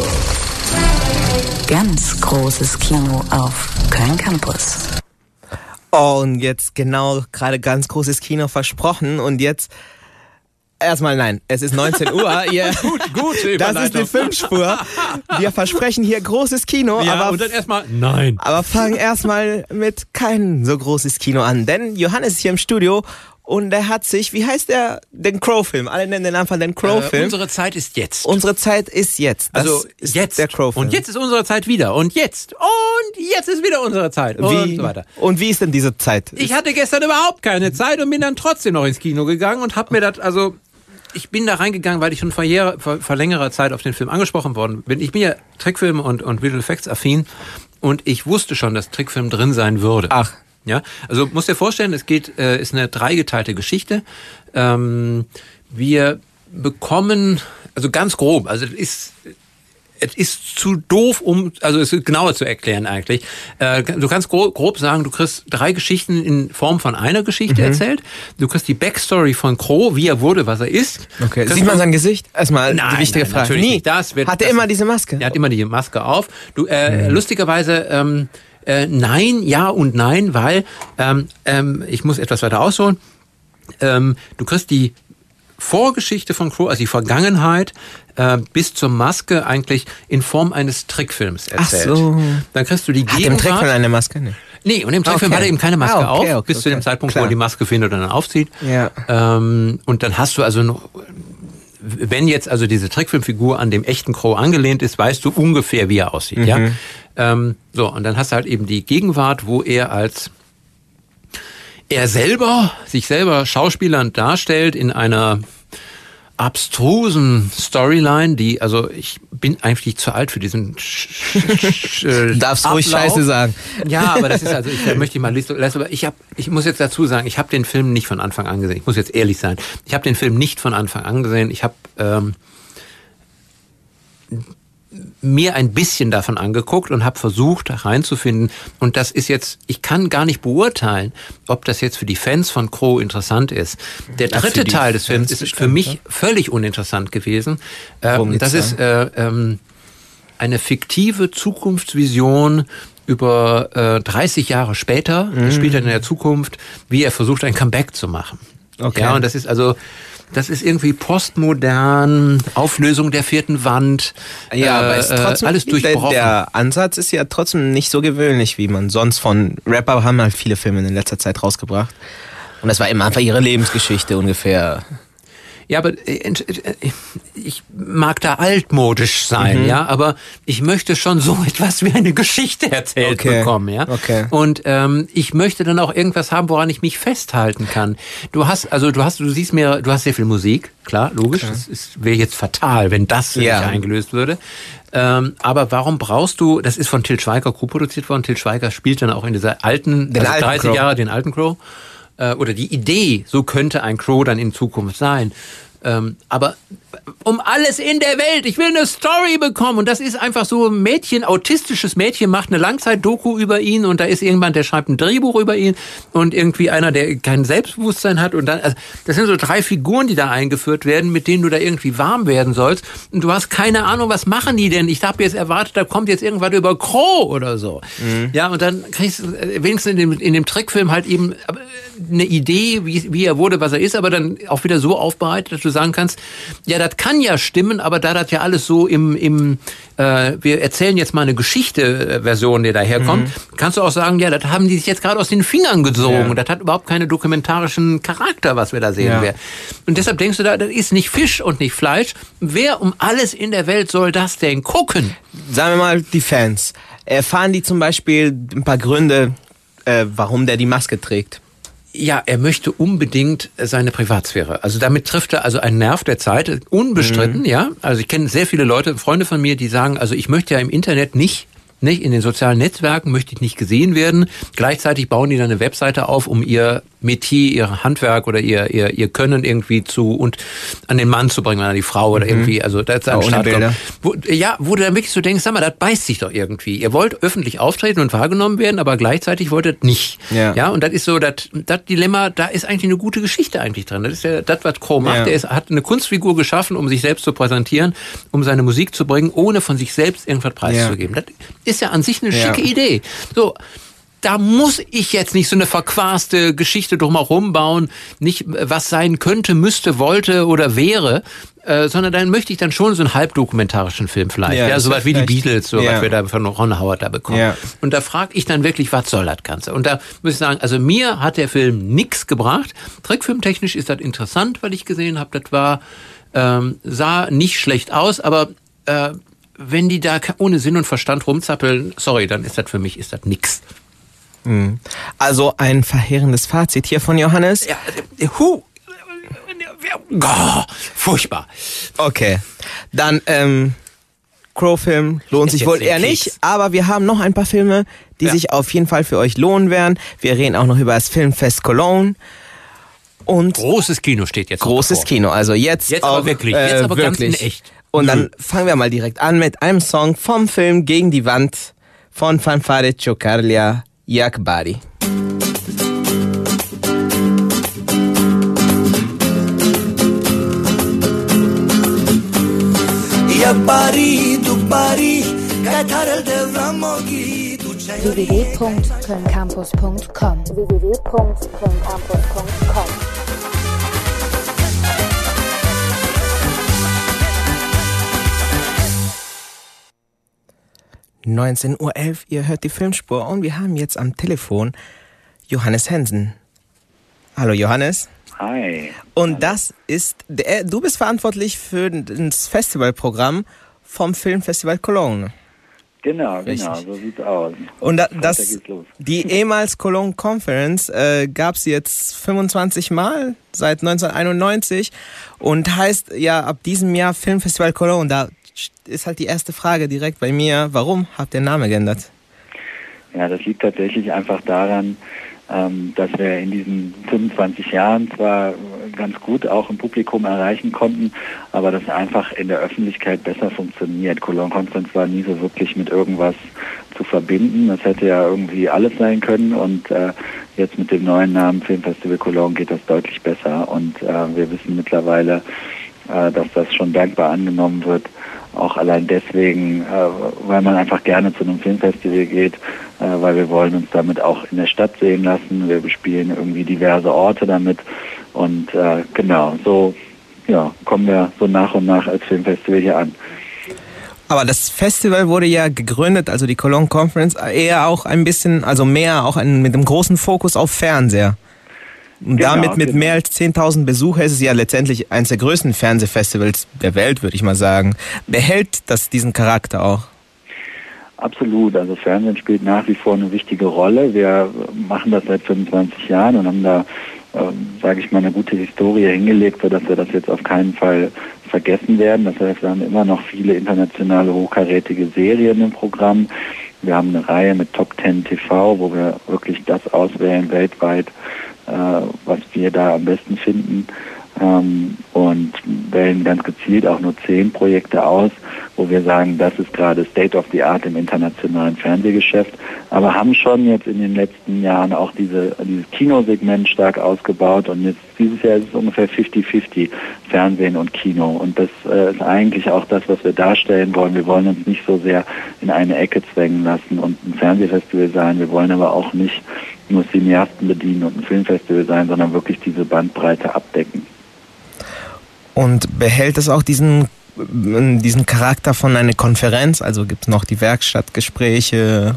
Ganz großes Kino auf Köln Campus. Oh, und jetzt genau gerade ganz großes Kino versprochen und jetzt erstmal nein, es ist neunzehn Uhr. Ihr, gut, gut. Das ist die Filmspur. Wir versprechen hier großes Kino, ja, aber und dann erstmal nein. Aber fangen erstmal mit kein so großes Kino an, denn Johannes ist hier im Studio und er hat sich, wie heißt der, den Crow-Film? Alle nennen den Anfang den Crow-Film. Äh, unsere Zeit ist jetzt. Unsere Zeit ist jetzt. Das also ist jetzt der Crow-Film. Und jetzt ist unsere Zeit wieder. Und jetzt. Und jetzt ist wieder unsere Zeit. Und wie, so weiter. Und wie ist denn diese Zeit? Ich hatte gestern überhaupt keine Zeit und bin dann trotzdem noch ins Kino gegangen und hab mir das, also ich bin da reingegangen, weil ich schon vor, Jahre, vor, vor längerer Zeit auf den Film angesprochen worden bin. Ich bin ja Trickfilm und, und Visual Effects affin und ich wusste schon, dass Trickfilm drin sein würde. Ach. Ja, also musst dir vorstellen, es geht, äh, ist eine dreigeteilte Geschichte. Ähm, wir bekommen, also ganz grob, also es ist, es ist zu doof, um, also es ist genauer zu erklären eigentlich. Äh, du kannst grob, grob sagen, du kriegst drei Geschichten in Form von einer Geschichte mhm. erzählt. Du kriegst die Backstory von Crow, wie er wurde, was er ist. Okay. Sieht man sein Gesicht? Erstmal nein, die wichtige nein, Frage. Natürlich Nie. Nicht. Das wird, hat er das, immer diese Maske? Er hat immer die Maske auf. Du, äh, mhm. lustigerweise, ähm, äh, nein, ja und nein, weil, ähm, ähm, ich muss etwas weiter ausholen. Ähm, du kriegst die Vorgeschichte von Crow, also die Vergangenheit, äh, bis zur Maske eigentlich in Form eines Trickfilms erzählt. Ach so. Dann kriegst du die Hat Gegenwart. im Trickfilm eine Maske? Nee. Nee, und im Trickfilm okay. hat er eben keine Maske ah, okay, auf, okay, bis okay. zu dem Zeitpunkt, Klar. wo er die Maske findet und dann aufzieht. Ja. Ähm, und dann hast du also noch, wenn jetzt also diese Trickfilmfigur an dem echten Crow angelehnt ist, weißt du ungefähr, wie er aussieht. Mhm. Ja. Ähm, so, und dann hast du halt eben die Gegenwart, wo er als er selber, sich selber schauspielernd darstellt in einer abstrusen Storyline, die, also ich bin eigentlich zu alt für diesen Du darfst ruhig Scheiße sagen. Ja, aber das ist also, ich möchte mal lesen, aber ich habe, ich muss jetzt dazu sagen, ich habe den Film nicht von Anfang an gesehen. Ich muss jetzt ehrlich sein. Ich habe den Film nicht von Anfang an gesehen. Ich habe ähm, mir ein bisschen davon angeguckt und habe versucht, da reinzufinden. Und das ist jetzt, ich kann gar nicht beurteilen, ob das jetzt für die Fans von Crow interessant ist. Der dritte Teil des Films ist für mich völlig uninteressant gewesen. Ähm, das ist äh, ähm, eine fiktive Zukunftsvision über äh, dreißig Jahre später. Mhm. Das spielt dann in der Zukunft, wie er versucht, ein Comeback zu machen. Okay. Ja, und das ist also... Das ist irgendwie postmodern, Auflösung der vierten Wand, ja, äh, aber ist trotzdem, alles durchbrochen. Der, der Ansatz ist ja trotzdem nicht so gewöhnlich, wie man sonst von Rapper haben halt viele Filme in letzter Zeit rausgebracht. Und das war immer einfach ihre Lebensgeschichte ungefähr. Ja, aber ich mag da altmodisch sein, mhm. ja, aber ich möchte schon so etwas wie eine Geschichte erzählt okay. bekommen, ja. Okay. Und ähm, ich möchte dann auch irgendwas haben, woran ich mich festhalten kann. Du hast, also du hast, du siehst mir, du hast sehr viel Musik, klar, logisch. Okay. Das wäre jetzt fatal, wenn das ja. nicht eingelöst würde. Ähm, aber warum brauchst du? Das ist von Til Schweiger co-produziert worden. Til Schweiger spielt dann auch in dieser alten, den also alten dreißig Crow. Jahre den alten Crow. Oder die Idee, so könnte ein Crow dann in Zukunft sein. Ähm, aber um alles in der Welt, ich will eine Story bekommen. Und das ist einfach so ein Mädchen, autistisches Mädchen macht eine Langzeit-Doku über ihn und da ist irgendwann, der schreibt ein Drehbuch über ihn und irgendwie einer, der kein Selbstbewusstsein hat und dann, also das sind so drei Figuren, die da eingeführt werden, mit denen du da irgendwie warm werden sollst und du hast keine Ahnung, was machen die denn? Ich habe jetzt erwartet, da kommt jetzt irgendwas über Crow oder so. Mhm. Ja, und dann kriegst du wenigstens in dem, in dem Trickfilm halt eben eine Idee, wie, wie er wurde, was er ist, aber dann auch wieder so aufbereitet, dass du sagen kannst, ja, das kann ja stimmen, aber da das ja alles so im, im äh, wir erzählen jetzt mal eine Geschichte-Version, die daherkommt, mhm. kannst du auch sagen, ja, das haben die sich jetzt gerade aus den Fingern gezogen. Ja. Das hat überhaupt keinen dokumentarischen Charakter, was wir da sehen ja. werden. Und deshalb denkst du da, das ist nicht Fisch und nicht Fleisch. Wer um alles in der Welt soll das denn gucken? Sagen wir mal, die Fans. Erfahren die zum Beispiel ein paar Gründe, äh, warum der die Maske trägt? Ja, er möchte unbedingt seine Privatsphäre. Also damit trifft er also einen Nerv der Zeit, unbestritten, mhm. ja. Also ich kenne sehr viele Leute, Freunde von mir, die sagen, also ich möchte ja im Internet nicht, nicht in den sozialen Netzwerken möchte ich nicht gesehen werden. Gleichzeitig bauen die dann eine Webseite auf, um ihr Metier, ihr Handwerk oder ihr ihr ihr Können irgendwie zu und an den Mann zu bringen, an die Frau oder mhm. irgendwie, also das ist ein Start. Wo, ja, wo du dann wirklich so denkst, sag mal, das beißt sich doch irgendwie. Ihr wollt öffentlich auftreten und wahrgenommen werden, aber gleichzeitig wollt ihr nicht. Ja. ja, und das ist so, das das Dilemma, da ist eigentlich eine gute Geschichte eigentlich drin. Das ist ja das, was Crow macht. Ja. Der ist, hat eine Kunstfigur geschaffen, um sich selbst zu präsentieren, um seine Musik zu bringen, ohne von sich selbst irgendwas preiszugeben. Ja. Das ist ja an sich eine schicke ja. Idee. So. Da muss ich jetzt nicht so eine verquaste Geschichte drumherum bauen, nicht was sein könnte, müsste, wollte oder wäre, äh, sondern dann möchte ich dann schon so einen halbdokumentarischen Film vielleicht, ja, ja so was wie die Beatles, so ja. was wir da von Ron Howard da bekommen. Ja. Und da frage ich dann wirklich, was soll das Ganze? Und da muss ich sagen, also mir hat der Film nichts gebracht. Trickfilmtechnisch ist das interessant, weil ich gesehen habe, das war ähm, sah nicht schlecht aus, aber äh, wenn die da ohne Sinn und Verstand rumzappeln, sorry, dann ist das für mich ist das nix. Also ein verheerendes Fazit hier von Johannes. Ja, hu. Oh, furchtbar. Okay, dann ähm, Crow-Film lohnt sich wohl eher nicht, aber wir haben noch ein paar Filme, die ja. sich auf jeden Fall für euch lohnen werden. Wir reden auch noch über das Filmfest Cologne. Und großes Kino steht jetzt. Großes Kino, also jetzt, jetzt auch aber wirklich, jetzt aber wirklich. Ganz in echt. Und mhm. dann fangen wir mal direkt an mit einem Song vom Film Gegen die Wand von Fanfare Cioccarlia. Jak Bari. Jak Bari, du Bari, w w w punkt köln campus punkt com w w w punkt köln campus punkt com neunzehn Uhr elf, ihr hört die Filmspur und wir haben jetzt am Telefon Johannes Hensen. Hallo Johannes. Hi. Und das ist, der, du bist verantwortlich für das Festivalprogramm vom Filmfestival Cologne. Genau, Richtig. genau, so sieht's aus. Und da, Freitag das, geht's los. die ehemals Cologne Conference äh, gab es jetzt fünfundzwanzig Mal seit neunzehnhunderteinundneunzig und heißt ja ab diesem Jahr Filmfestival Cologne. Da ist halt die erste Frage direkt bei mir, warum habt ihr den Namen geändert? Ja, das liegt tatsächlich einfach daran, ähm, dass wir in diesen fünfundzwanzig Jahren zwar ganz gut auch im Publikum erreichen konnten, aber das einfach in der Öffentlichkeit besser funktioniert. Cologne Conference war nie so wirklich mit irgendwas zu verbinden. Das hätte ja irgendwie alles sein können und äh, jetzt mit dem neuen Namen Filmfestival Cologne geht das deutlich besser und äh, wir wissen mittlerweile, äh, dass das schon dankbar angenommen wird. Auch allein deswegen, äh, weil man einfach gerne zu einem Filmfestival geht, äh, weil wir wollen uns damit auch in der Stadt sehen lassen. Wir bespielen irgendwie diverse Orte damit und äh, genau, so ja, kommen wir so nach und nach als Filmfestival hier an. Aber das Festival wurde ja gegründet, also die Cologne Conference, eher auch ein bisschen, also mehr auch ein, mit einem großen Fokus auf Fernseher. Und Genau, damit mit genau. mehr als zehntausend Besucher ist es ja letztendlich eines der größten Fernsehfestivals der Welt, würde ich mal sagen. Behält das diesen Charakter auch? Absolut, also Fernsehen spielt nach wie vor eine wichtige Rolle. Wir machen das seit fünfundzwanzig Jahren und haben da, äh, sage ich mal, eine gute Historie hingelegt, sodass wir das jetzt auf keinen Fall vergessen werden. Das heißt, wir haben immer noch viele internationale hochkarätige Serien im Programm. Wir haben eine Reihe mit Top Ten T V, wo wir wirklich das auswählen weltweit, was wir da am besten finden ähm, und wählen ganz gezielt auch nur zehn Projekte aus, wo wir sagen, das ist gerade State of the Art im internationalen Fernsehgeschäft, aber haben schon jetzt in den letzten Jahren auch diese, dieses Kinosegment stark ausgebaut und jetzt dieses Jahr ist es ungefähr fifty fifty Fernsehen und Kino und das äh, ist eigentlich auch das, was wir darstellen wollen. Wir wollen uns nicht so sehr in eine Ecke zwängen lassen und ein Fernsehfestival sein, wir wollen aber auch nicht nur Cineasten bedienen und ein Filmfestival sein, sondern wirklich diese Bandbreite abdecken. Und behält es auch diesen, diesen Charakter von einer Konferenz? Also gibt es noch die Werkstattgespräche?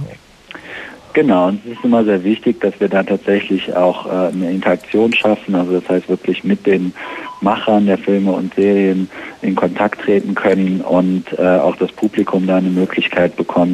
Genau, und es ist immer sehr wichtig, dass wir da tatsächlich auch äh, eine Interaktion schaffen, also das heißt wirklich mit den Machern der Filme und Serien in Kontakt treten können und äh, auch das Publikum da eine Möglichkeit bekommt,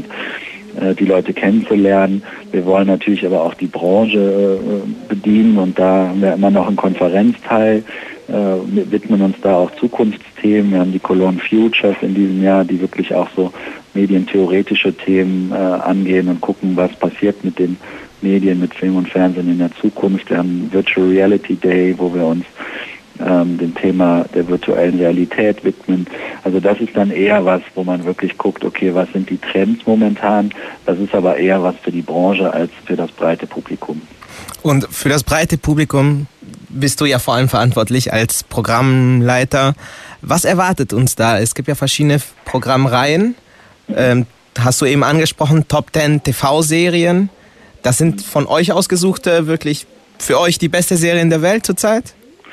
die Leute kennenzulernen. Wir wollen natürlich aber auch die Branche äh, bedienen und da haben wir immer noch einen Konferenzteil, äh, wir widmen uns da auch Zukunftsthemen. Wir haben die Cologne Futures in diesem Jahr, die wirklich auch so medientheoretische Themen äh, angehen und gucken, was passiert mit den Medien, mit Film und Fernsehen in der Zukunft. Wir haben Virtual Reality Day, wo wir uns ähm, dem Thema der virtuellen Realität widmen. Also das ist dann eher was, wo man wirklich guckt, okay, was sind die Trends momentan? Das ist aber eher was für die Branche als für das breite Publikum. Und für das breite Publikum bist du ja vor allem verantwortlich als Programmleiter. Was erwartet uns da? Es gibt ja verschiedene Programmreihen. Ähm, hast du eben angesprochen, Top Ten T V-Serien. Das sind von euch ausgesuchte, wirklich für euch die beste Serien der Welt zurzeit?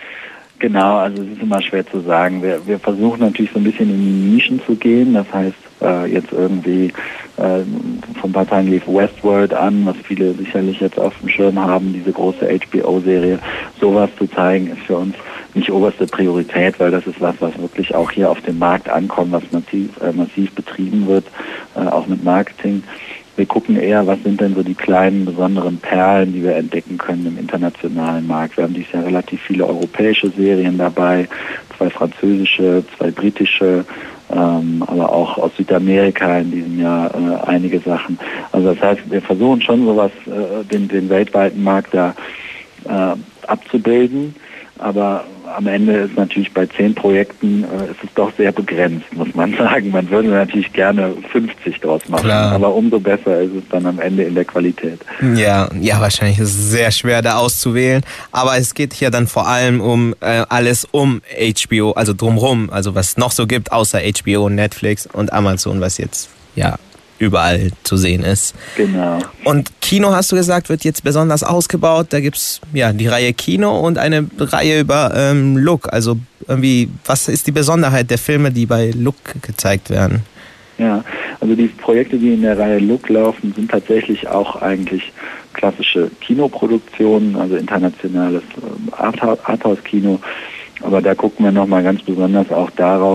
Genau, also es ist immer schwer zu sagen. Wir, wir versuchen natürlich so ein bisschen in die Nischen zu gehen. Das heißt, äh, jetzt irgendwie äh, vor ein paar Tagen lief Westworld an, was viele sicherlich jetzt auf dem Schirm haben, diese große H B O-Serie. Sowas zu zeigen ist für uns nicht oberste Priorität, weil das ist was, was wirklich auch hier auf dem Markt ankommt, was massiv, äh, massiv betrieben wird, äh, auch mit Marketing. Wir gucken eher, was sind denn so die kleinen, besonderen Perlen, die wir entdecken können im internationalen Markt. Wir haben dieses Jahr relativ viele europäische Serien dabei, zwei französische, zwei britische, ähm, aber auch aus Südamerika in diesem Jahr äh, einige Sachen. Also das heißt, wir versuchen schon sowas, äh, den, den weltweiten Markt da äh, abzubilden. Aber am Ende ist natürlich bei zehn Projekten äh, ist es doch sehr begrenzt, muss man sagen. Man würde natürlich gerne fünfzig draus machen, Klar. aber umso besser ist es dann am Ende in der Qualität. Ja, ja, wahrscheinlich ist es sehr schwer da auszuwählen. Aber es geht hier dann vor allem um äh, alles um H B O, also drumherum, also was es noch so gibt, außer H B O, Netflix und Amazon, was jetzt ja überall zu sehen ist. Genau. Und Kino, hast du gesagt, wird jetzt besonders ausgebaut. Da gibt's ja die Reihe Kino und eine Reihe über ähm, Look. Also irgendwie, was ist die Besonderheit der Filme, die bei Look gezeigt werden? Ja, also die Projekte, die in der Reihe Look laufen, sind tatsächlich auch eigentlich klassische Kinoproduktionen, also internationales ähm, Arthouse-Kino. Aber da gucken wir nochmal ganz besonders auch darauf,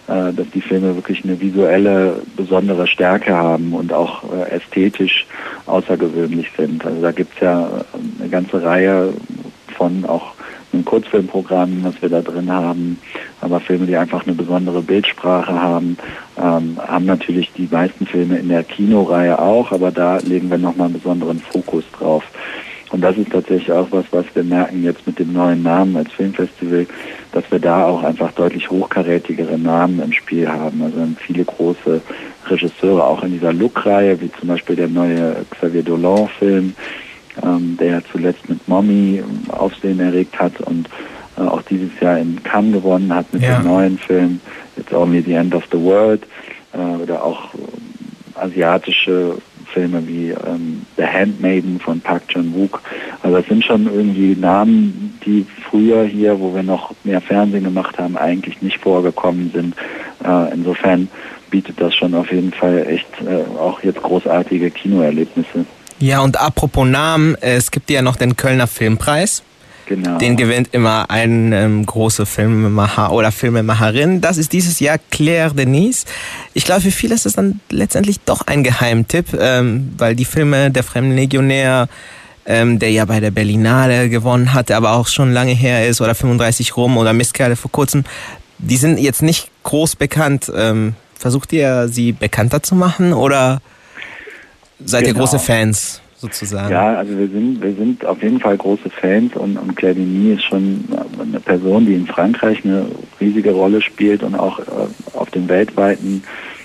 äh, dass die Filme wirklich eine visuelle, besondere Stärke haben und auch äh, ästhetisch außergewöhnlich sind. Also da gibt's ja eine ganze Reihe von auch einem Kurzfilmprogramm, was wir da drin haben, aber Filme, die einfach eine besondere Bildsprache haben, ähm, haben natürlich die meisten Filme in der Kinoreihe auch, aber da legen wir nochmal einen besonderen Fokus drauf. Und das ist tatsächlich auch was, was wir merken jetzt mit dem neuen Namen als Filmfestival, dass wir da auch einfach deutlich hochkarätigere Namen im Spiel haben. Also haben viele große Regisseure auch in dieser Look-Reihe, wie zum Beispiel der neue Xavier Dolan-Film, ähm, der zuletzt mit Mommy Aufsehen erregt hat und äh, auch dieses Jahr in Cannes gewonnen hat mit ja. dem neuen Film It's Only the End of the World, äh, oder auch äh, asiatische Filme wie ähm, The Handmaiden von Park Chan-wook. Also das sind schon irgendwie Namen, die früher hier, wo wir noch mehr Fernsehen gemacht haben, eigentlich nicht vorgekommen sind. Äh, insofern bietet das schon auf jeden Fall echt äh, auch jetzt großartige Kinoerlebnisse. Ja, und apropos Namen, es gibt ja noch den Kölner Filmpreis. Genau. Den gewinnt immer ein ähm, großer Filmemacher oder Filmemacherin. Das ist dieses Jahr Claire Denis. Ich glaube, für viele ist das dann letztendlich doch ein Geheimtipp, ähm, weil die Filme Der Fremdenlegionär, ähm, der ja bei der Berlinale gewonnen hat, aber auch schon lange her ist, oder fünfunddreißig rum oder Mistkerle vor kurzem, die sind jetzt nicht groß bekannt. Ähm, versucht ihr, sie bekannter zu machen oder seid genau. ihr große Fans? Sozusagen. Ja, also wir sind wir sind auf jeden Fall große Fans und, und Claire Denis ist schon eine Person, die in Frankreich eine riesige Rolle spielt und auch äh, auf dem weltweiten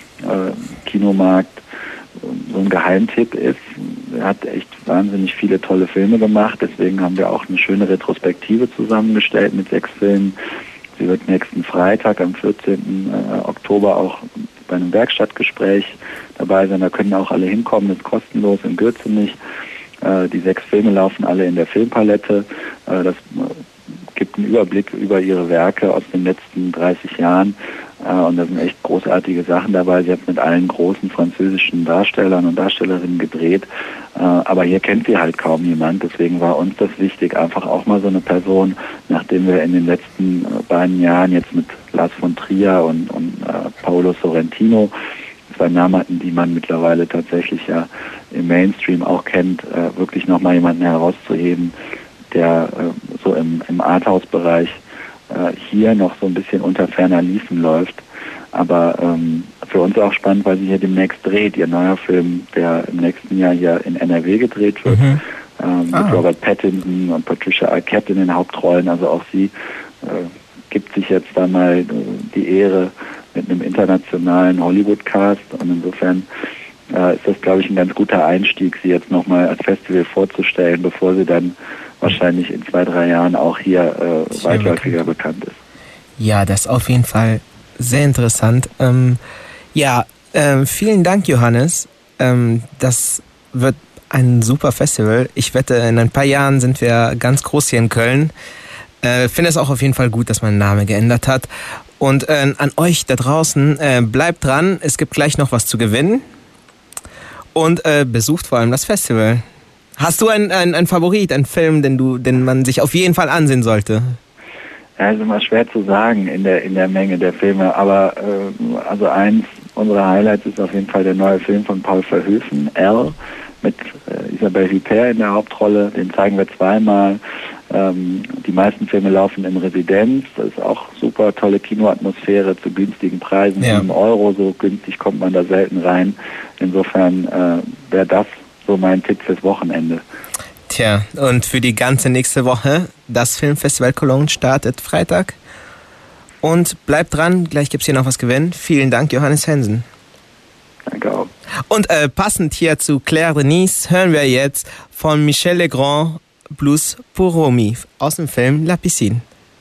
äh, Kinomarkt so ein Geheimtipp ist. Er hat echt wahnsinnig viele tolle Filme gemacht, deswegen haben wir auch eine schöne Retrospektive zusammengestellt mit sechs Filmen. Sie wird nächsten Freitag am vierzehnten Oktober auch bei einem Werkstattgespräch dabei sein. Da können auch alle hinkommen, das ist kostenlos in Gürzenich. Äh, die sechs Filme laufen alle in der Filmpalette. Äh, das gibt einen Überblick über ihre Werke aus den letzten dreißig Jahren. Äh, und da sind echt großartige Sachen dabei. Sie hat mit allen großen französischen Darstellern und Darstellerinnen gedreht. Äh, aber hier kennt sie halt kaum jemand. Deswegen war uns das wichtig, einfach auch mal so eine Person, nachdem wir in den letzten äh, beiden Jahren jetzt mit Lars von Trier und, und äh, Paolo Sorrentino zwei Namen hatten, die man mittlerweile tatsächlich ja im Mainstream auch kennt, äh, wirklich nochmal jemanden herauszuheben, der äh, so im, im Arthouse-Bereich äh, hier noch so ein bisschen unter ferner Liefen läuft. Aber ähm, für uns auch spannend, weil sie hier demnächst dreht. Ihr neuer Film, der im nächsten Jahr hier in N R W gedreht wird, mhm. ähm, ah. mit Robert Pattinson und Patricia Arquette in den Hauptrollen. Also auch sie äh, gibt sich jetzt da mal äh, die Ehre mit einem internationalen Hollywood-Cast. Und insofern äh, ist das, glaube ich, ein ganz guter Einstieg, sie jetzt nochmal als Festival vorzustellen, bevor sie dann wahrscheinlich in zwei, drei Jahren auch hier äh, weitläufiger bekannt. bekannt ist. Ja, das ist auf jeden Fall sehr interessant. Ähm, ja, ähm, vielen Dank, Johannes. Ähm, das wird ein super Festival. Ich wette, in ein paar Jahren sind wir ganz groß hier in Köln. Ich äh, finde es auch auf jeden Fall gut, dass mein Name geändert hat. Und äh, an euch da draußen, äh, bleibt dran, es gibt gleich noch was zu gewinnen. Und äh, besucht vor allem das Festival. Hast du einen ein Favorit, einen Film, den du, den man sich auf jeden Fall ansehen sollte? Ja, ist immer schwer zu sagen in der in der Menge der Filme, aber äh, also eins unserer Highlights ist auf jeden Fall der neue Film von Paul Verhoeven, Elle, mit äh, Isabelle Huppert in der Hauptrolle. Den zeigen wir zweimal. Ähm, die meisten Filme laufen in Residenz. Das ist auch super tolle Kinoatmosphäre zu günstigen Preisen, ja. sieben Euro, so günstig kommt man da selten rein. Insofern äh, wäre das so mein Tipp fürs Wochenende. Tja, und für die ganze nächste Woche, das Filmfestival Cologne startet Freitag. Und bleibt dran, gleich gibt's hier noch was gewinnen. Vielen Dank, Johannes Hensen. Danke auch. Und äh, passend hier zu Claire Denis hören wir jetzt von Michel Legrand Blues pour Romy aus dem Film La Piscine.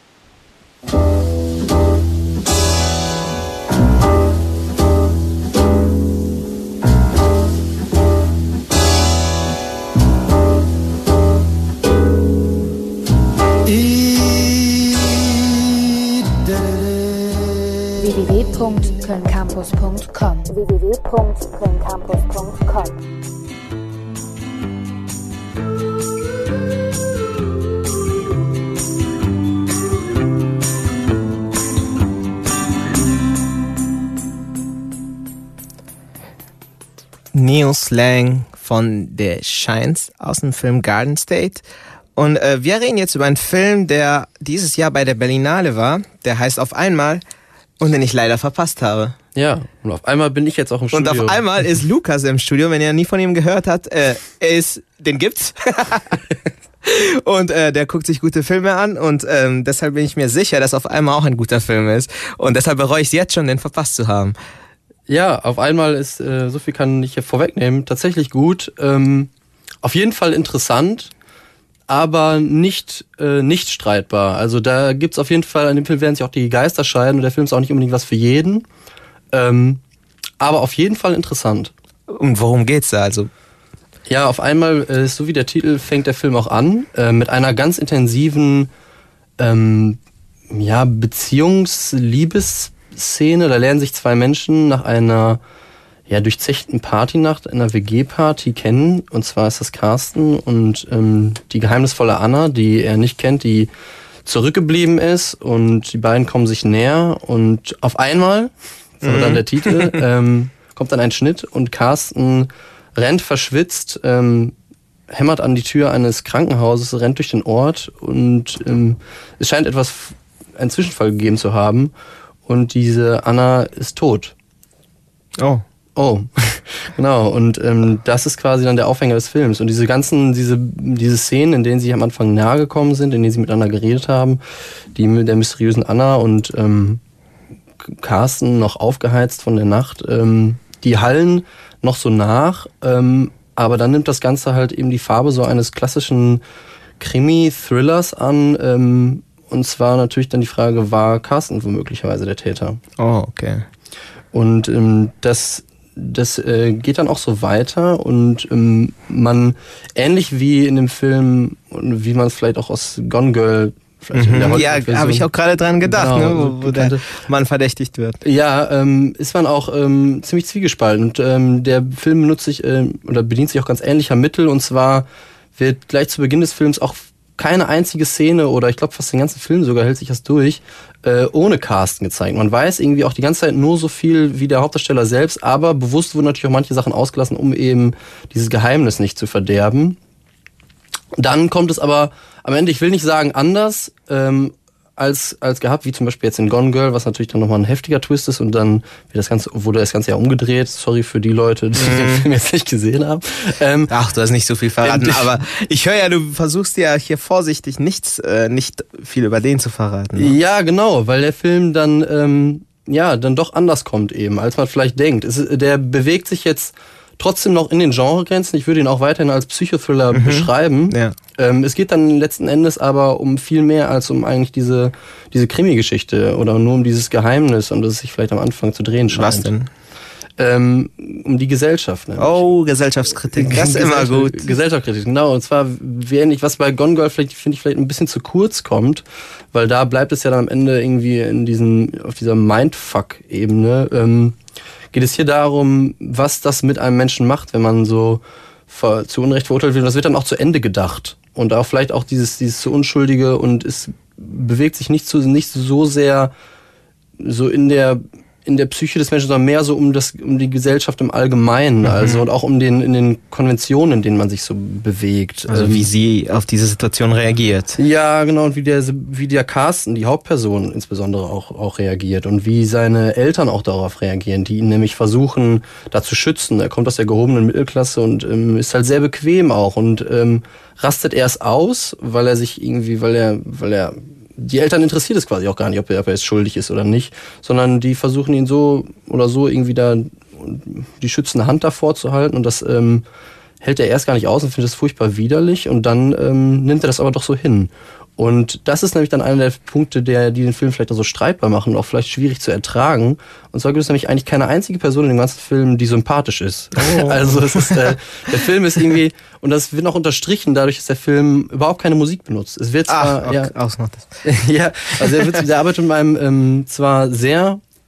w w w punkt köln campus punkt com w w w punkt köln campus punkt com Neil Slang von The Shines aus dem Film Garden State. Und äh, wir reden jetzt über einen Film, der dieses Jahr bei der Berlinale war. Der heißt Auf einmal und den ich leider verpasst habe. Ja, und auf einmal bin ich jetzt auch im Studio. Und auf einmal ist Lukas im Studio, wenn ihr nie von ihm gehört habt. Äh, er ist, den gibt's. Und äh, der guckt sich gute Filme an und ähm, deshalb bin ich mir sicher, dass Auf einmal auch ein guter Film ist. Und deshalb bereue ich es jetzt schon, den verpasst zu haben. Ja, auf einmal ist, äh, so viel kann ich hier vorwegnehmen, tatsächlich gut. Ähm, auf jeden Fall interessant, aber nicht äh, nicht streitbar. Also da gibt's auf jeden Fall, an dem Film werden sich auch die Geister scheiden und der Film ist auch nicht unbedingt was für jeden. Ähm, aber auf jeden Fall interessant. Und worum geht's da also? Ja, auf einmal, äh, so wie der Titel, fängt der Film auch an, äh, mit einer ganz intensiven ähm, ja, Beziehungs-Liebesszene. Da lernen sich zwei Menschen nach einer ja, durchzechten Partynacht, einer W G-Party kennen. Und zwar ist das Carsten und ähm, die geheimnisvolle Anna, die er nicht kennt, die zurückgeblieben ist. Und die beiden kommen sich näher. Und auf einmal, das war mhm. dann der Titel, ähm, kommt dann ein Schnitt und Carsten rennt verschwitzt, ähm, hämmert an die Tür eines Krankenhauses, rennt durch den Ort und ähm, es scheint etwas, einen Zwischenfall gegeben zu haben und diese Anna ist tot. Oh. Oh, genau. Und ähm, das ist quasi dann der Aufhänger des Films. Und diese ganzen, diese, diese Szenen, in denen sie am Anfang nahe gekommen sind, in denen sie miteinander geredet haben, die mit der mysteriösen Anna und ähm, Carsten noch aufgeheizt von der Nacht, ähm, die hallen noch so nach, ähm, aber dann nimmt das Ganze halt eben die Farbe so eines klassischen Krimi-Thrillers an, ähm, und zwar natürlich dann die Frage, war Carsten womöglicherweise der Täter? Oh, okay. Und ähm, das, das äh, geht dann auch so weiter und ähm, man, ähnlich wie in dem Film, wie man es vielleicht auch aus Gone Girl Mhm. Ja, habe ich auch gerade dran gedacht, genau, ne, wo, wo der Mann verdächtigt wird. Ja, ähm, ist man auch ähm, ziemlich zwiegespalten. Und ähm, der Film benutzt sich äh, oder bedient sich auch ganz ähnlicher Mittel. Und zwar wird gleich zu Beginn des Films auch keine einzige Szene oder ich glaube fast den ganzen Film sogar hält sich das durch, äh, ohne Carsten gezeigt. Man weiß irgendwie auch die ganze Zeit nur so viel wie der Hauptdarsteller selbst, aber bewusst wurden natürlich auch manche Sachen ausgelassen, um eben dieses Geheimnis nicht zu verderben. Dann kommt es aber am Ende, ich will nicht sagen anders, ähm, als als gehabt, wie zum Beispiel jetzt in Gone Girl, was natürlich dann nochmal ein heftiger Twist ist und dann wird das Ganze, wurde das Ganze ja umgedreht. Sorry für die Leute, die mm. den Film jetzt nicht gesehen haben. Ähm, Ach, du hast nicht so viel verraten, ähm, aber ich höre ja, du versuchst ja hier vorsichtig nichts, äh, nicht viel über den zu verraten. Ne? Ja, genau, weil der Film dann ähm, ja dann doch anders kommt eben, als man vielleicht denkt. Es, der bewegt sich jetzt trotzdem noch in den Genregrenzen. Ich würde ihn auch weiterhin als Psychothriller mhm. beschreiben. Ja. Ähm, es geht dann letzten Endes aber um viel mehr als um eigentlich diese, diese Krimi-Geschichte oder nur um dieses Geheimnis, um das es sich vielleicht am Anfang zu drehen scheint. Was denn? Ähm, um die Gesellschaft. Nämlich. Oh, Gesellschaftskritik. Das ist immer gut. Gesellschaftskritik, genau. Und zwar wenig, was bei Gone Girl vielleicht, finde ich, vielleicht ein bisschen zu kurz kommt, weil da bleibt es ja dann am Ende irgendwie in diesen, auf dieser Mindfuck-Ebene, ähm, geht es hier darum, was das mit einem Menschen macht, wenn man so ver- zu Unrecht verurteilt wird. Und das wird dann auch zu Ende gedacht. Und auch vielleicht auch dieses, dieses zu Unschuldige und es bewegt sich nicht, zu, nicht so sehr so in der, in der Psyche des Menschen, sondern mehr so um das, um die Gesellschaft im Allgemeinen, mhm. also und auch um den, in den Konventionen, in denen man sich so bewegt. Also ähm, wie sie auf diese Situation reagiert. Ja, genau, und wie der, wie der Carsten, die Hauptperson insbesondere auch, auch reagiert und wie seine Eltern auch darauf reagieren, die ihn nämlich versuchen, da zu schützen. Er kommt aus der gehobenen Mittelklasse und ähm, ist halt sehr bequem auch und ähm, rastet erst aus, weil er sich irgendwie, weil er, weil er die Eltern interessiert es quasi auch gar nicht, ob er, ob er jetzt schuldig ist oder nicht, sondern die versuchen ihn so oder so irgendwie da die schützende Hand davor zu halten und das ähm, hält er erst gar nicht aus und findet es furchtbar widerlich und dann ähm, nimmt er das aber doch so hin. Und das ist nämlich dann einer der Punkte, der, die den Film vielleicht auch so streitbar machen und auch vielleicht schwierig zu ertragen. Und zwar gibt es nämlich eigentlich keine einzige Person in dem ganzen Film, die sympathisch ist. Oh. Also es ist, äh, der Film ist irgendwie, und das wird noch unterstrichen, dadurch, dass der Film überhaupt keine Musik benutzt. Es wird zwar, Ach, okay, ja, ausmacht das. Ja, also er, wird, der arbeitet mit einem ähm, zwar sehr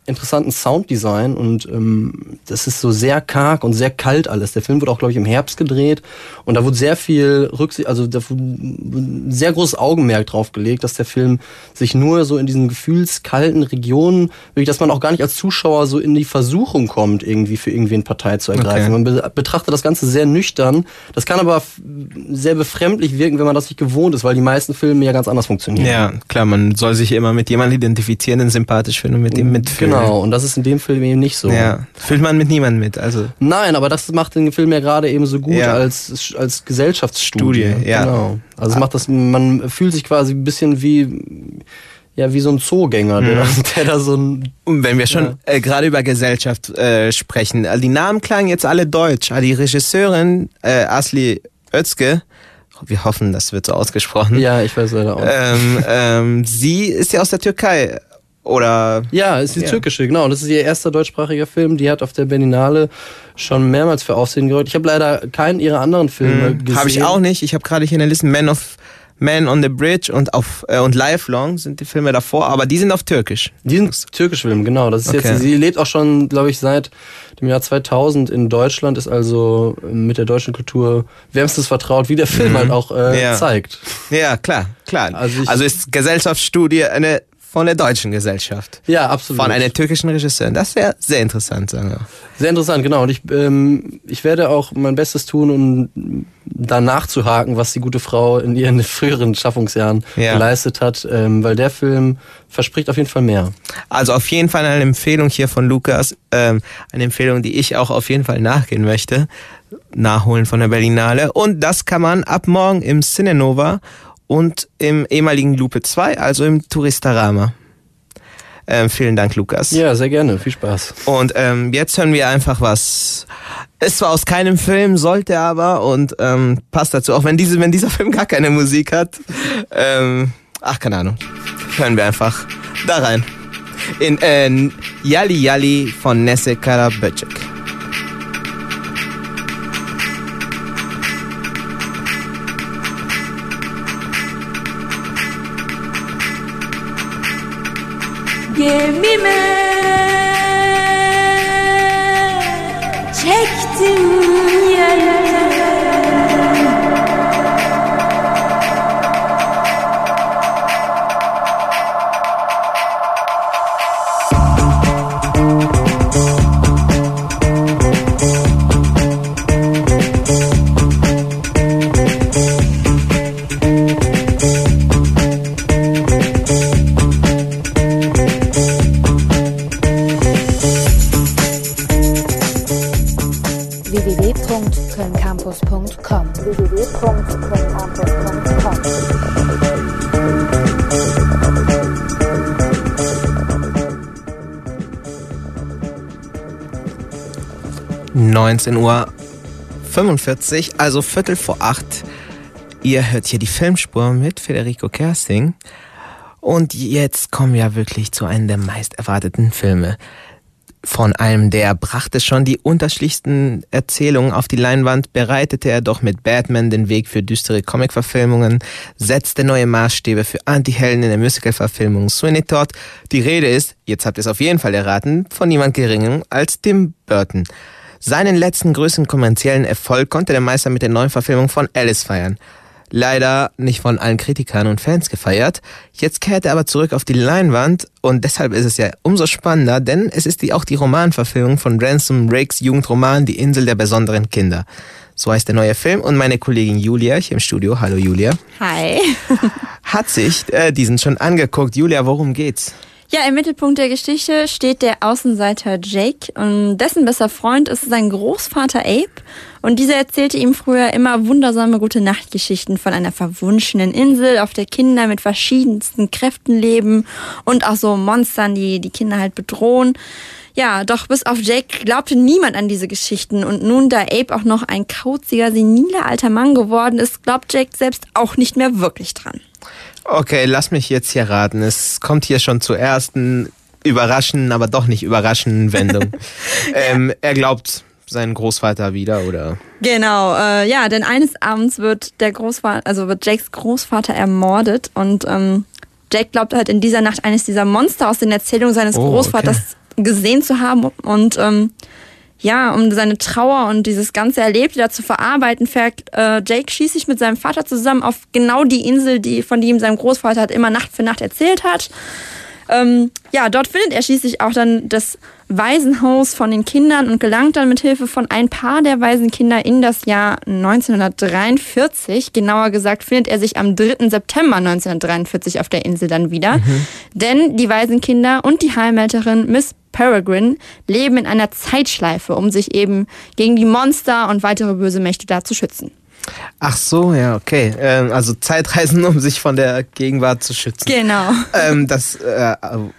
interessanten Sounddesign und ähm, das ist so sehr karg und sehr kalt alles. Der Film wurde auch, glaube ich, im Herbst gedreht und da wurde sehr viel Rücksicht, also da wurde ein sehr großes Augenmerk drauf gelegt, dass der Film sich nur so in diesen gefühlskalten Regionen, wirklich, dass man auch gar nicht als Zuschauer so in die Versuchung kommt, irgendwie für irgendwen Partei zu ergreifen. Okay. Man be- betrachtet das Ganze sehr nüchtern. Das kann aber f- sehr befremdlich wirken, wenn man das nicht gewohnt ist, weil die meisten Filme ja ganz anders funktionieren. Ja, klar, man soll sich immer mit jemandem identifizieren, den sympathisch finden und mit dem mitfühlen. Genau, und das ist in dem Film eben nicht so. Ja, fühlt man mit niemandem mit, also. Nein, aber das macht den Film ja gerade eben so gut ja. als, als Gesellschaftsstudie. Studie, ja. Genau. Also es macht das, man fühlt sich quasi ein bisschen wie, ja, wie so ein Zoogänger, mhm. der, der da so ein... Und wenn wir schon ja. äh, gerade über Gesellschaft äh, sprechen, die Namen klangen jetzt alle deutsch, aber die Regisseurin äh, Asli Özge, wir hoffen, das wird so ausgesprochen. Ja, ich weiß leider auch. Ähm, ähm, sie ist ja aus der Türkei. Oder? Ja, ist die ja. türkische, genau. Das ist ihr erster deutschsprachiger Film. Die hat auf der Berlinale schon mehrmals für Aufsehen gesorgt. Ich habe leider keinen ihrer anderen Filme mhm. gesehen. Habe ich auch nicht. Ich habe gerade hier eine Liste, Man of Man on the Bridge und auf äh, und Lifelong sind die Filme davor, aber die sind auf Türkisch. Die sind türkische Filme, genau. Das ist okay. jetzt. Sie lebt auch schon, glaube ich, seit dem Jahr zweitausend in Deutschland, ist also mit der deutschen Kultur wärmstens vertraut, wie der Film mhm. halt auch äh, ja. zeigt. Ja, klar, klar. Also, also ist Gesellschaftsstudie eine von der deutschen Gesellschaft. Ja, absolut. Von einer türkischen Regisseurin. Das wäre sehr interessant, sagen wir. Sehr interessant, genau. Und ich, ähm, ich werde auch mein Bestes tun, um da nachzuhaken, was die gute Frau in ihren früheren Schaffungsjahren ja. geleistet hat, ähm, weil der Film verspricht auf jeden Fall mehr. Also auf jeden Fall eine Empfehlung hier von Lukas, ähm, eine Empfehlung, die ich auch auf jeden Fall nachgehen möchte, nachholen von der Berlinale. Und das kann man ab morgen im Cinenova und im ehemaligen Lupe zwei, also im Touristarama. Ähm, vielen Dank, Lukas. Ja, sehr gerne. Viel Spaß. Und ähm, jetzt hören wir einfach was. Ist zwar aus keinem Film, sollte aber und ähm, passt dazu. Auch wenn diese, wenn dieser Film gar keine Musik hat. Ähm, ach, keine Ahnung. Hören wir einfach da rein. In äh, Yali Yali von Nese Karaböcek. Gemime çektim yere. w w w punkt köln campus punkt com w w w punkt köln campus punkt com neunzehn Uhr fünfundvierzig, also Viertel vor acht. Ihr hört hier die Filmspur mit Federico Kersting. Und jetzt kommen wir wirklich zu einem der meist erwarteten Filme. Von einem, der brachte schon die unterschiedlichsten Erzählungen auf die Leinwand, bereitete er doch mit Batman den Weg für düstere Comic-Verfilmungen, setzte neue Maßstäbe für Anti-Helden in der Musical-Verfilmung Sweeney Todd. Die Rede ist, jetzt habt ihr es auf jeden Fall erraten, von niemand geringem als Tim Burton. Seinen letzten größten kommerziellen Erfolg konnte der Meister mit der neuen Verfilmung von Alice feiern. Leider nicht von allen Kritikern und Fans gefeiert. Jetzt kehrt er aber zurück auf die Leinwand und deshalb ist es ja umso spannender, denn es ist die, auch die Romanverfilmung von Ransom Rakes Jugendroman Die Insel der besonderen Kinder. So heißt der neue Film und meine Kollegin Julia hier im Studio, hallo Julia. Hi. Hat sich äh, diesen schon angeguckt. Julia, worum geht's? Ja, im Mittelpunkt der Geschichte steht der Außenseiter Jake und dessen bester Freund ist sein Großvater Abe und dieser erzählte ihm früher immer wundersame Gute-Nacht-Geschichten von einer verwunschenen Insel, auf der Kinder mit verschiedensten Kräften leben und auch so Monstern, die die Kinder halt bedrohen. Ja, doch bis auf Jake glaubte niemand an diese Geschichten und nun, da Abe auch noch ein kauziger, seniler alter Mann geworden ist, glaubt Jake selbst auch nicht mehr wirklich dran. Okay, lass mich jetzt hier raten. Es kommt hier schon zur ersten überraschenden, aber doch nicht überraschenden Wendung. ähm, er glaubt seinen Großvater wieder, oder? Genau, äh, ja, denn eines Abends wird der Großvater, also wird Jakes Großvater ermordet und ähm, Jake glaubt halt in dieser Nacht eines dieser Monster aus den Erzählungen seines oh, Großvaters okay. gesehen zu haben und ähm, ja, um seine Trauer und dieses ganze Erlebte da zu verarbeiten, fährt äh, Jake schließlich mit seinem Vater zusammen auf genau die Insel, die von die ihm sein Großvater hat immer Nacht für Nacht erzählt hat. Ähm, ja, dort findet er schließlich auch dann das Waisenhaus von den Kindern und gelangt dann mit Hilfe von ein paar der Waisenkinder in das Jahr neunzehnhundertdreiundvierzig. Genauer gesagt findet er sich am dritten September neunzehnhundertdreiundvierzig auf der Insel dann wieder. Mhm. Denn die Waisenkinder und die Heilmälterin Miss Peregrine leben in einer Zeitschleife, um sich eben gegen die Monster und weitere böse Mächte da zu schützen. Ach so, ja, okay. Ähm, also Zeitreisen, um sich von der Gegenwart zu schützen. Genau. Ähm, das, äh,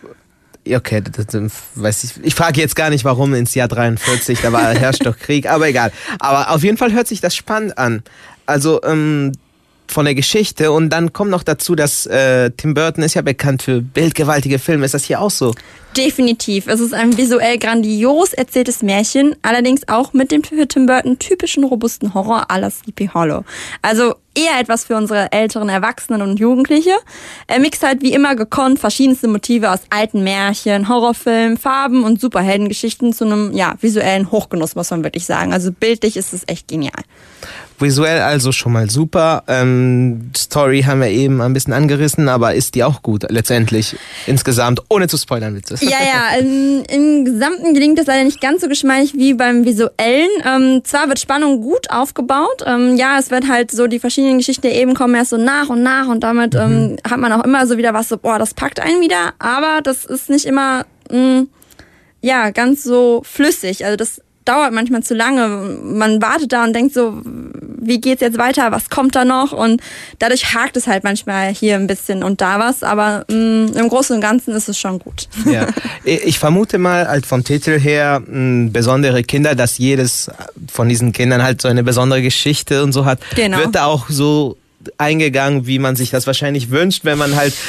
okay, das, das, weiß ich. Ich frage jetzt gar nicht, warum ins Jahr dreiundvierzig, da war herrscht doch Krieg, aber egal. Aber auf jeden Fall hört sich das spannend an. Also, ähm, von der Geschichte und dann kommt noch dazu, dass äh, Tim Burton ist ja bekannt für bildgewaltige Filme. Ist das hier auch so? Definitiv. Es ist ein visuell grandios erzähltes Märchen, allerdings auch mit dem für Tim Burton typischen robusten Horror à la Sleepy Hollow. Also eher etwas für unsere älteren Erwachsenen und Jugendliche. Er mixt halt wie immer gekonnt verschiedenste Motive aus alten Märchen, Horrorfilmen, Farben und Superheldengeschichten zu einem ja visuellen Hochgenuss, muss man wirklich sagen. Also bildlich ist es echt genial. Visuell also schon mal super. Ähm, Story haben wir eben ein bisschen angerissen, aber ist die auch gut letztendlich insgesamt, ohne zu spoilern, bitte. Ja, ja, im, im Gesamten gelingt es leider nicht ganz so geschmeidig wie beim Visuellen. Ähm, zwar wird Spannung gut aufgebaut, ähm, ja, es wird halt so, die verschiedenen Geschichten, die eben kommen, erst so nach und nach und damit mhm. ähm, hat man auch immer so wieder was so, boah, das packt einen wieder, aber das ist nicht immer, mh, ja, ganz so flüssig, also das dauert manchmal zu lange. Man wartet da und denkt so, wie geht's jetzt weiter, was kommt da noch? Und dadurch hakt es halt manchmal hier ein bisschen und da was, aber mh, im Großen und Ganzen ist es schon gut. Ja. Ich vermute mal, halt vom Titel her, mh, besondere Kinder, dass jedes von diesen Kindern halt so eine besondere Geschichte und so hat. Genau. Wird da auch so eingegangen, wie man sich das wahrscheinlich wünscht, wenn man halt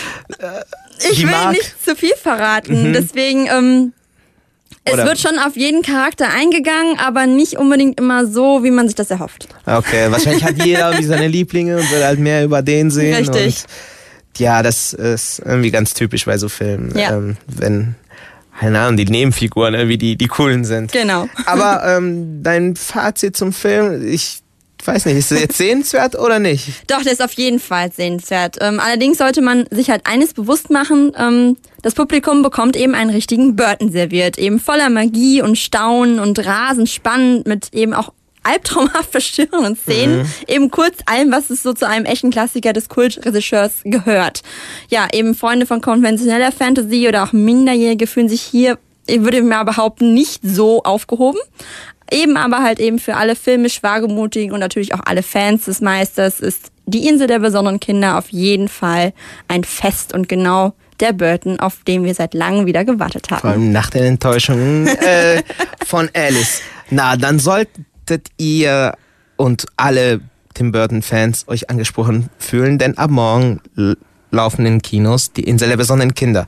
äh, Ich will mag. nicht zu viel verraten, mhm. deswegen ähm, Es Oder? wird schon auf jeden Charakter eingegangen, aber nicht unbedingt immer so, wie man sich das erhofft. Okay, wahrscheinlich hat jeder wie seine Lieblinge und will halt mehr über den sehen. Richtig. Und ja, das ist irgendwie ganz typisch bei so Filmen. Ja. Ähm, wenn, keine Ahnung, die Nebenfiguren irgendwie die, die coolen sind. Genau. Aber ähm, dein Fazit zum Film, ich weiß nicht, ist das jetzt sehenswert oder nicht? Doch, der ist auf jeden Fall sehenswert. Ähm, allerdings sollte man sich halt eines bewusst machen, ähm, das Publikum bekommt eben einen richtigen Burton serviert, eben voller Magie und Staunen und rasend spannend mit eben auch albtraumhaft verstörenden Szenen, mhm. eben kurz allem, was es so zu einem echten Klassiker des Kultregisseurs gehört. Ja, eben Freunde von konventioneller Fantasy oder auch Minderjährige fühlen sich hier, ich würde mal behaupten, nicht so aufgehoben. Eben aber halt eben für alle filmisch Wagemutigen und natürlich auch alle Fans des Meisters ist die Insel der besonderen Kinder auf jeden Fall ein Fest und genau der Burton, auf den wir seit langem wieder gewartet haben. Vor allem nach den Enttäuschungen äh, von Alice. Na, dann solltet ihr und alle Tim Burton-Fans euch angesprochen fühlen, denn ab morgen l- laufen in Kinos die Insel der besonderen Kinder.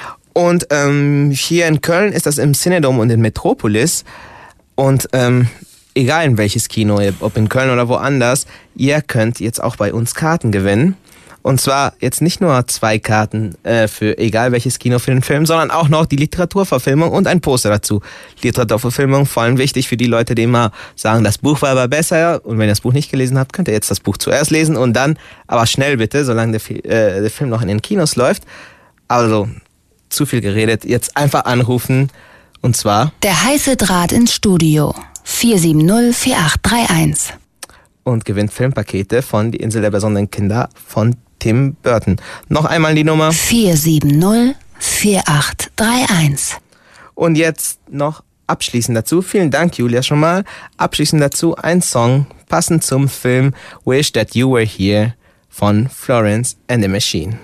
Und ähm, hier in Köln ist das im Cinedom und in Metropolis. Und ähm, egal in welches Kino, ob in Köln oder woanders, ihr könnt jetzt auch bei uns Karten gewinnen. Und zwar jetzt nicht nur zwei Karten äh, für egal welches Kino für den Film, sondern auch noch die Literaturverfilmung und ein Poster dazu. Literaturverfilmung vor allem wichtig für die Leute, die immer sagen, das Buch war aber besser. Und wenn ihr das Buch nicht gelesen habt, könnt ihr jetzt das Buch zuerst lesen und dann, aber schnell bitte, solange der, äh, der Film noch in den Kinos läuft. Also, zu viel geredet, jetzt einfach anrufen. Und zwar der heiße Draht ins Studio vier sieben null vier acht drei eins und gewinnt Filmpakete von Die Insel der besonderen Kinder von Tim Burton. Noch einmal die Nummer vier sieben null vier acht drei eins. Und jetzt noch abschließend dazu, vielen Dank Julia schon mal, abschließend dazu ein Song passend zum Film Wish That You Were Here von Florence and the Machine.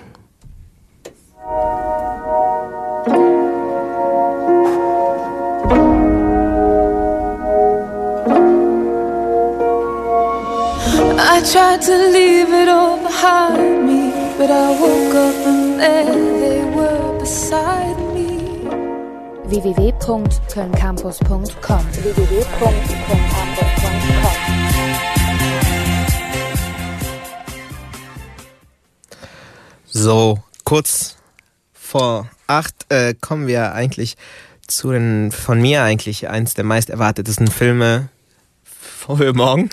I tried to leave it all behind me, but I woke up and there they were beside me. w w w punkt köln campus punkt com w w w punkt köln campus punkt com. So, kurz vor acht äh, kommen wir eigentlich zu den von mir eigentlich eins der meist erwartetesten Filme für morgen.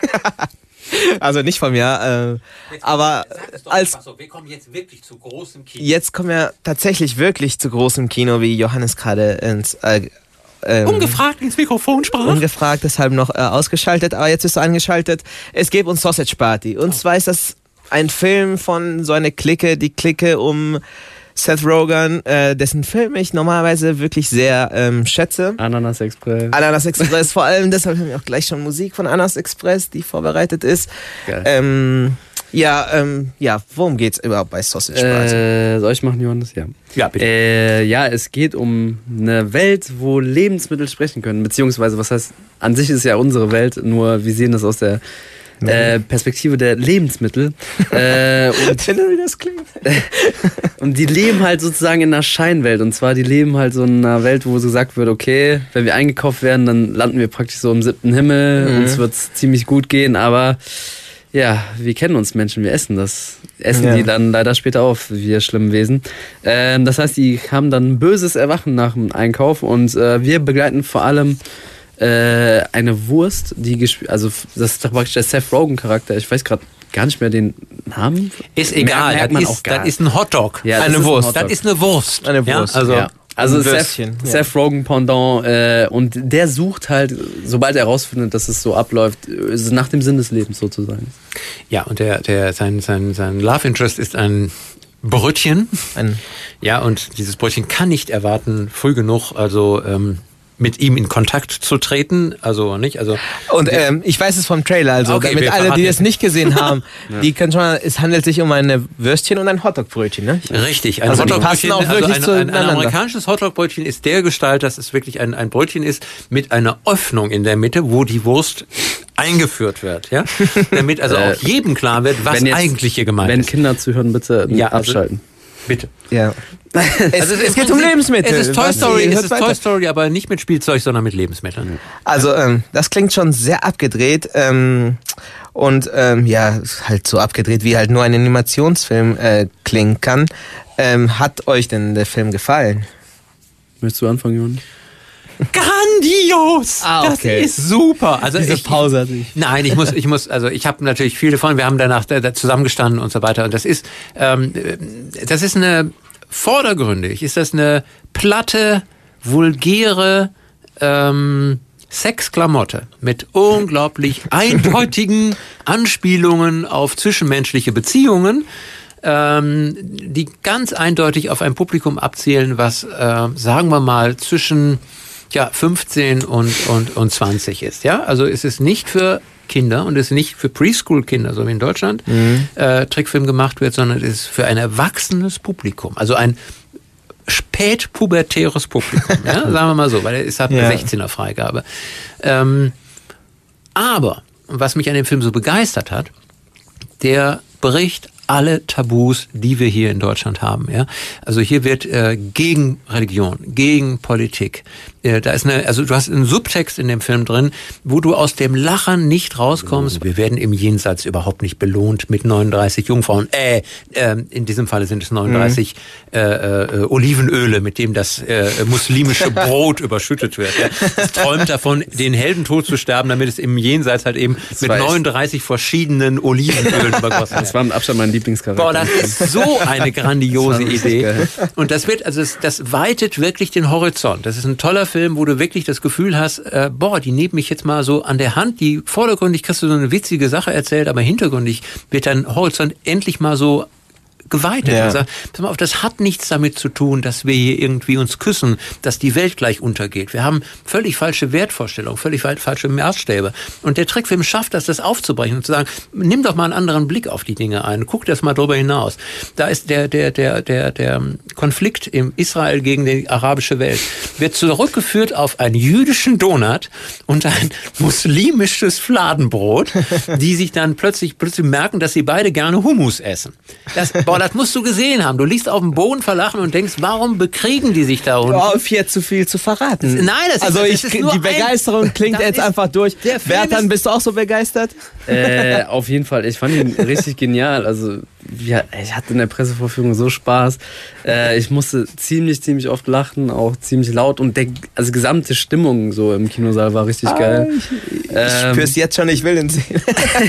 Also nicht von mir, äh, aber als so, wir kommen jetzt wirklich zu großem Kino. Jetzt kommen wir tatsächlich wirklich zu großem Kino, wie Johannes gerade ins äh, ähm, ungefragt ins Mikrofon sprach. Ungefragt, deshalb noch äh, ausgeschaltet, aber jetzt ist er angeschaltet. Es geht um Sausage Party. Und zwar ist das ein Film von so einer Clique, die Clique um Seth Rogen, äh, dessen Film ich normalerweise wirklich sehr ähm, schätze. Ananas Express. Ananas Express, vor allem deshalb haben wir auch gleich schon Musik von Ananas Express, die vorbereitet ist. Geil. Ähm, ja, ähm, ja, worum geht's überhaupt bei Sausage Party? Äh, soll ich machen, Johannes? Ja. Ja, bitte. Äh, ja, es geht um eine Welt, wo Lebensmittel sprechen können. Beziehungsweise, was heißt, an sich ist ja unsere Welt, nur wir sehen das aus der Äh, Perspektive der Lebensmittel. äh, und, wie das klingt. Und die leben halt sozusagen in einer Scheinwelt. Und zwar, die leben halt so in einer Welt, wo so gesagt wird, okay, wenn wir eingekauft werden, dann landen wir praktisch so im siebten Himmel. Mhm. Uns wird's ziemlich gut gehen, aber ja, wir kennen uns Menschen, wir essen das. Essen Ja. die dann leider später auf, wir schlimmen Wesen. Ähm, das heißt, die haben dann ein böses Erwachen nach dem Einkauf und äh, wir begleiten vor allem Äh, eine Wurst, die gespielt, also das ist doch praktisch der Seth Rogen-Charakter. Ich weiß gerade gar nicht mehr den Namen. Ist egal, Merkt das, man ist, auch gar das ist ein Hotdog. Ja, das eine ist ein Wurst. Hotdog. Das ist eine Wurst. Eine Wurst. Ja, also Ja. Also Ein Seth, Würstchen, ja. Seth Rogen Pendant äh, und der sucht halt, sobald er herausfindet, dass es so abläuft, äh, nach dem Sinn des Lebens sozusagen. Ja, und der, der, sein, sein, sein Love Interest ist ein Brötchen. Ein ja, und dieses Brötchen kann nicht erwarten, früh genug, also ähm, mit ihm in Kontakt zu treten, also nicht, also Und ähm, ich weiß es vom Trailer, also Okay, damit wir alle, verraten die es jetzt nicht gesehen haben, Ja. die können schon mal, es handelt sich um eine Würstchen und ein Hotdogbrötchen, ne? richtig, ein Also die Hotdogbrötchen, passen auch also wirklich ein, ein, ein zueinander. amerikanisches Hotdogbrötchen ist der Gestalt, dass es wirklich ein, ein Brötchen ist mit einer Öffnung in der Mitte, wo die Wurst eingeführt wird, ja, damit also Äh, auch jedem klar wird, was wenn jetzt- eigentlich hier gemeint Wenn ist. Kinder zuhören, bitte Ja, also- abschalten. Bitte. Ja. Es, Also es im geht um Prinzip- Lebensmittel. Es ist Toy Was- Story, hört es ist weiter. Toy Story, aber nicht mit Spielzeug, sondern mit Lebensmitteln. Also ähm, das klingt schon sehr abgedreht ähm, und ähm, ja, halt so abgedreht, wie halt nur ein Animationsfilm äh, klingen kann. Ähm, hat euch denn der Film gefallen? Möchtest du anfangen, Johann? Grandios! Ah, okay. Das ist super. Also Diese ich, Pause hatte ich. Nein, ich muss, ich muss, also ich habe natürlich viel davon. Wir haben danach da, da zusammengestanden und so weiter. Und das ist, ähm, das ist eine vordergründig. Ist das eine platte, vulgäre ähm, Sexklamotte mit unglaublich eindeutigen Anspielungen auf zwischenmenschliche Beziehungen, ähm, die ganz eindeutig auf ein Publikum abzielen, was, äh, sagen wir mal, zwischen ja, fünfzehn und, und, und zwanzig ist. Ja? Also es ist nicht für Kinder und es ist nicht für Preschool-Kinder, so wie in Deutschland, Mhm. äh, Trickfilm gemacht wird, sondern es ist für ein erwachsenes Publikum. Also ein spätpubertäres Publikum, ja? Sagen wir mal so, weil er ist ab Ja. sechzehner Freigabe. Ähm, aber, was mich an dem Film so begeistert hat, der bricht alle Tabus, die wir hier in Deutschland haben. Ja? Also hier wird äh, gegen Religion, gegen Politik. Äh, da ist eine, also du hast einen Subtext in dem Film drin, wo du aus dem Lachen nicht rauskommst. Wir werden im Jenseits überhaupt nicht belohnt mit neununddreißig Jungfrauen. Äh, äh in diesem Falle sind es neununddreißig mhm. äh, äh, Olivenöle, mit dem das äh, muslimische Brot überschüttet wird. Ja? Es träumt davon, den Heldentod zu sterben, damit es im Jenseits halt eben Das mit war echt- neununddreißig verschiedenen Olivenölen übergossen wird. Das war mit Abstand mein Lieblingscharakter. Boah, das ist so eine grandiose Das war richtig Idee. geil. Und das wird, also das, das weitet wirklich den Horizont. Das ist ein toller Film, wo du wirklich das Gefühl hast, äh, boah, die nehmen mich jetzt mal so an der Hand. Die vordergründig kriegst du so eine witzige Sache erzählt, aber hintergründig wird dein Horizont endlich mal so geweitet. Ja. Und sagt, pass mal auf, das hat nichts damit zu tun, dass wir hier irgendwie uns küssen, dass die Welt gleich untergeht. Wir haben völlig falsche Wertvorstellungen, völlig falsche Maßstäbe. Und der Trickfilm schafft das, das aufzubrechen und zu sagen, nimm doch mal einen anderen Blick auf die Dinge ein, guck das mal drüber hinaus. Da ist der, der, der, der, der Konflikt im Israel gegen die arabische Welt, wird zurückgeführt auf einen jüdischen Donut und ein muslimisches Fladenbrot, die sich dann plötzlich, plötzlich merken, dass sie beide gerne Hummus essen. Das, boah, das musst du gesehen haben. Du liegst auf dem Boden verlachen und denkst, warum bekriegen die sich da unten? Oh, viel zu viel zu verraten. Nein, das ist, also das ich, ist nur die Begeisterung ein, klingt das jetzt ist, einfach durch. Der Film Bertan, ist- bist du auch so begeistert? Äh, auf jeden Fall. Ich fand ihn richtig genial. Also ja, ich hatte in der Pressevorführung so Spaß. Äh, ich musste ziemlich, ziemlich oft lachen, auch ziemlich laut. Und der, also gesamte Stimmung so im Kinosaal war richtig ah, geil. Ich, ich ähm, spür's jetzt schon, ich will ihn sehen.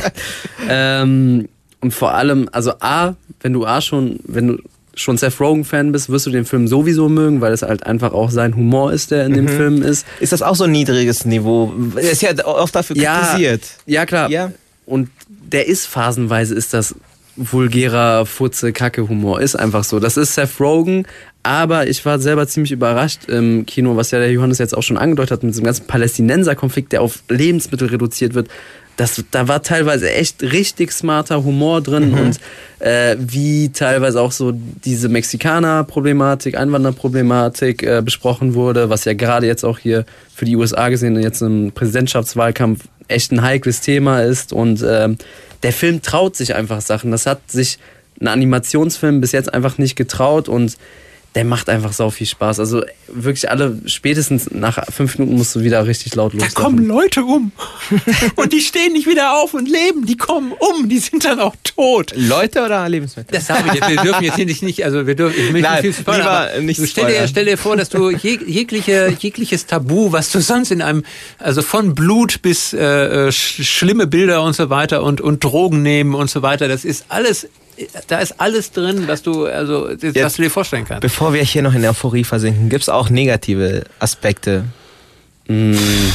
ähm, und vor allem, also A, wenn du A schon, wenn du schon Seth Rogen-Fan bist, wirst du den Film sowieso mögen, weil es halt einfach auch sein Humor ist, der in dem mhm. Film ist. Ist das auch so ein niedriges Niveau? Er ist ja oft dafür ja, kritisiert. Ja, klar. Ja. Und der ist phasenweise, ist das vulgärer Furze-Kacke-Humor. Ist einfach so. Das ist Seth Rogen, aber ich war selber ziemlich überrascht im Kino, was ja der Johannes jetzt auch schon angedeutet hat, mit diesem ganzen Palästinenser-Konflikt, der auf Lebensmittel reduziert wird. Das, da war teilweise echt richtig smarter Humor drin mhm. und äh, wie teilweise auch so diese Mexikaner-Problematik, Einwanderproblematik äh, besprochen wurde, was ja gerade jetzt auch hier für die U S A gesehen jetzt im Präsidentschaftswahlkampf echt ein heikles Thema ist. Und äh, der Film traut sich einfach Sachen. Das hat sich ein Animationsfilm bis jetzt einfach nicht getraut und der macht einfach sau viel Spaß. Also wirklich alle, spätestens nach fünf Minuten musst du wieder richtig laut loslachen. Da kommen Leute um. Und die stehen nicht wieder auf und leben. Die kommen um. Die sind dann auch tot. Leute oder Lebensmittel? Das haben wir jetzt. Wir dürfen jetzt hier nicht, also wir dürfen, ich möchte Nein, nicht viel spoilern, lieber nicht du stell, dir, stell dir vor, dass du jeg, jegliche, jegliches Tabu, was du sonst in einem, also von Blut bis äh, sch, schlimme Bilder und so weiter und, und Drogen nehmen und so weiter, das ist alles, da ist alles drin, was du, also, was jetzt, du dir vorstellen kannst. Bevor wir hier noch in Euphorie versinken, gibt es auch negative Aspekte? Mm.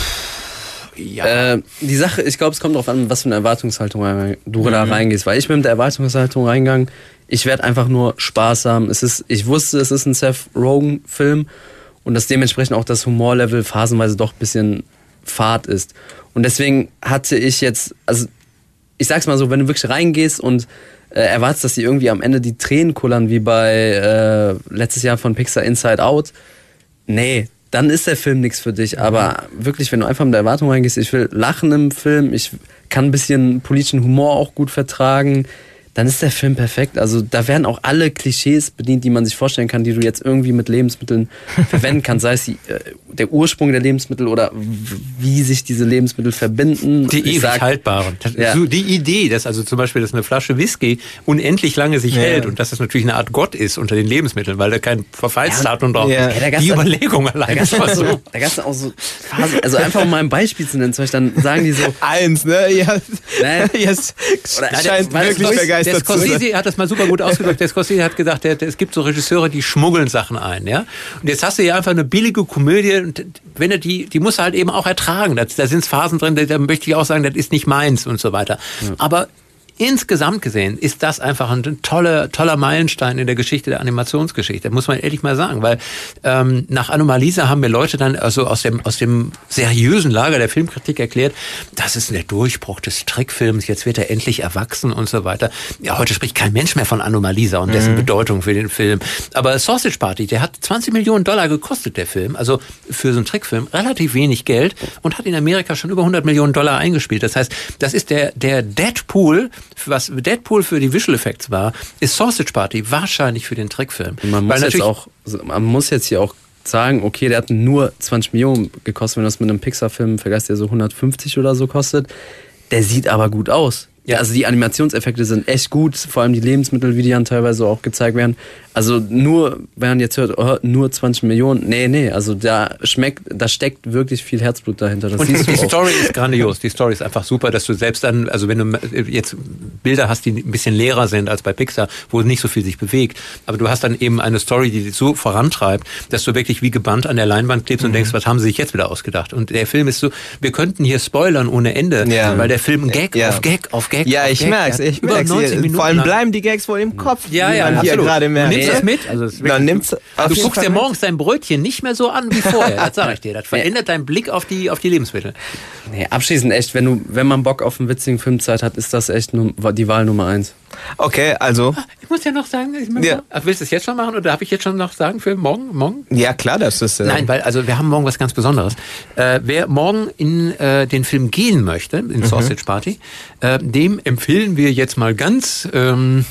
Ja. Äh, die Sache, ich glaube, es kommt darauf an, was für eine Erwartungshaltung du mhm. da reingehst. Weil ich bin mit der Erwartungshaltung reingegangen, ich werde einfach nur Spaß haben. Es ist, ich wusste, es ist ein Seth Rogen-Film und dass dementsprechend auch das Humorlevel phasenweise doch ein bisschen fad ist. Und deswegen hatte ich jetzt, also ich sag's mal so, wenn du wirklich reingehst und äh, erwartest, dass die irgendwie am Ende die Tränen kullern, wie bei äh, letztes Jahr von Pixar Inside Out, nee, dann ist der Film nichts für dich. Aber wirklich, wenn du einfach mit der Erwartung reingehst, ich will lachen im Film, ich kann ein bisschen politischen Humor auch gut vertragen, dann ist der Film perfekt. Also da werden auch alle Klischees bedient, die man sich vorstellen kann, die du jetzt irgendwie mit Lebensmitteln verwenden kannst. Sei es die, äh, der Ursprung der Lebensmittel oder w- wie sich diese Lebensmittel verbinden. Die ewig sag, haltbaren. Ja. So die Idee, dass also zum Beispiel, dass eine Flasche Whisky unendlich lange sich ja. hält und dass das natürlich eine Art Gott ist unter den Lebensmitteln, weil da kein Verfallsdatum drauf ja. ist. Ja, die Überlegung allein. Da gab es so, da gab's auch so Phasen, also einfach um mal ein Beispiel zu nennen, zum Beispiel dann sagen die so... Eins, ne? Ja, ne? Yes. Oder, scheint weil wirklich begeistert. Der Scorsese hat das mal super gut ausgedrückt. Der Scorsese hat gesagt, der, der, es gibt so Regisseure, die schmuggeln Sachen ein, ja. Und jetzt hast du hier einfach eine billige Komödie und wenn er die, die musst du halt eben auch ertragen. Da, da sind Phasen drin, da, da möchte ich auch sagen, das ist nicht meins und so weiter. Ja. Aber insgesamt gesehen ist das einfach ein toller, toller Meilenstein in der Geschichte der Animationsgeschichte, muss man ehrlich mal sagen, weil ähm, nach Anomalisa haben mir Leute dann also aus dem aus dem seriösen Lager der Filmkritik erklärt, das ist der Durchbruch des Trickfilms, jetzt wird er endlich erwachsen und so weiter. Ja, heute spricht kein Mensch mehr von Anomalisa und dessen mhm. Bedeutung für den Film. Aber Sausage Party, der hat zwanzig Millionen Dollar gekostet, der Film, also für so einen Trickfilm relativ wenig Geld und hat in Amerika schon über hundert Millionen Dollar eingespielt. Das heißt, das ist der der Deadpool, was Deadpool für die Visual Effects war, ist Sausage Party wahrscheinlich für den Trickfilm. Man muss, jetzt auch, man muss jetzt hier auch sagen, okay, der hat nur zwanzig Millionen gekostet, wenn du das mit einem Pixar-Film vergleichst, der so hundertfünfzig oder so kostet. Der sieht aber gut aus. Ja, also die Animationseffekte sind echt gut, vor allem die Lebensmittel, wie die dann teilweise auch gezeigt werden. Also nur, wenn man jetzt hört, oh, nur zwanzig Millionen, nee, nee, also da schmeckt, da steckt wirklich viel Herzblut dahinter. Das und siehst die du Story ist grandios, die Story ist einfach super, dass du selbst dann, also wenn du jetzt Bilder hast, die ein bisschen leerer sind als bei Pixar, wo nicht so viel sich bewegt, aber du hast dann eben eine Story, die dich so vorantreibt, dass du wirklich wie gebannt an der Leinwand klebst mhm. und denkst, was haben sie sich jetzt wieder ausgedacht? Und der Film ist so, wir könnten hier spoilern ohne Ende, ja. weil der Film Gag ja. auf Gag auf Gag Ja, auf ich Gag, merk's, ich merk's. Vor allem bleiben die Gags wohl im Kopf, ja, ja, wie man hier gerade merkt. Nimmst das mit? Also es Dann nimmt's du guckst dir morgens dein Brötchen nicht mehr so an wie vorher, das sage ich dir. Das verändert deinen Blick auf die, auf die Lebensmittel. Nee, abschließend echt, wenn du, wenn man Bock auf einen witzigen Filmzeit hat, ist das echt die Wahl Nummer eins. Okay, also... Ich muss ja noch sagen, ich ja. Ach, willst du es jetzt schon machen oder darf ich jetzt schon noch sagen für morgen? morgen? Ja, klar, das ist... Äh Nein, weil also wir haben morgen was ganz Besonderes. Äh, wer morgen in äh, den Film gehen möchte, in mhm. Sausage Party, äh, dem empfehlen wir jetzt mal ganz... Ähm,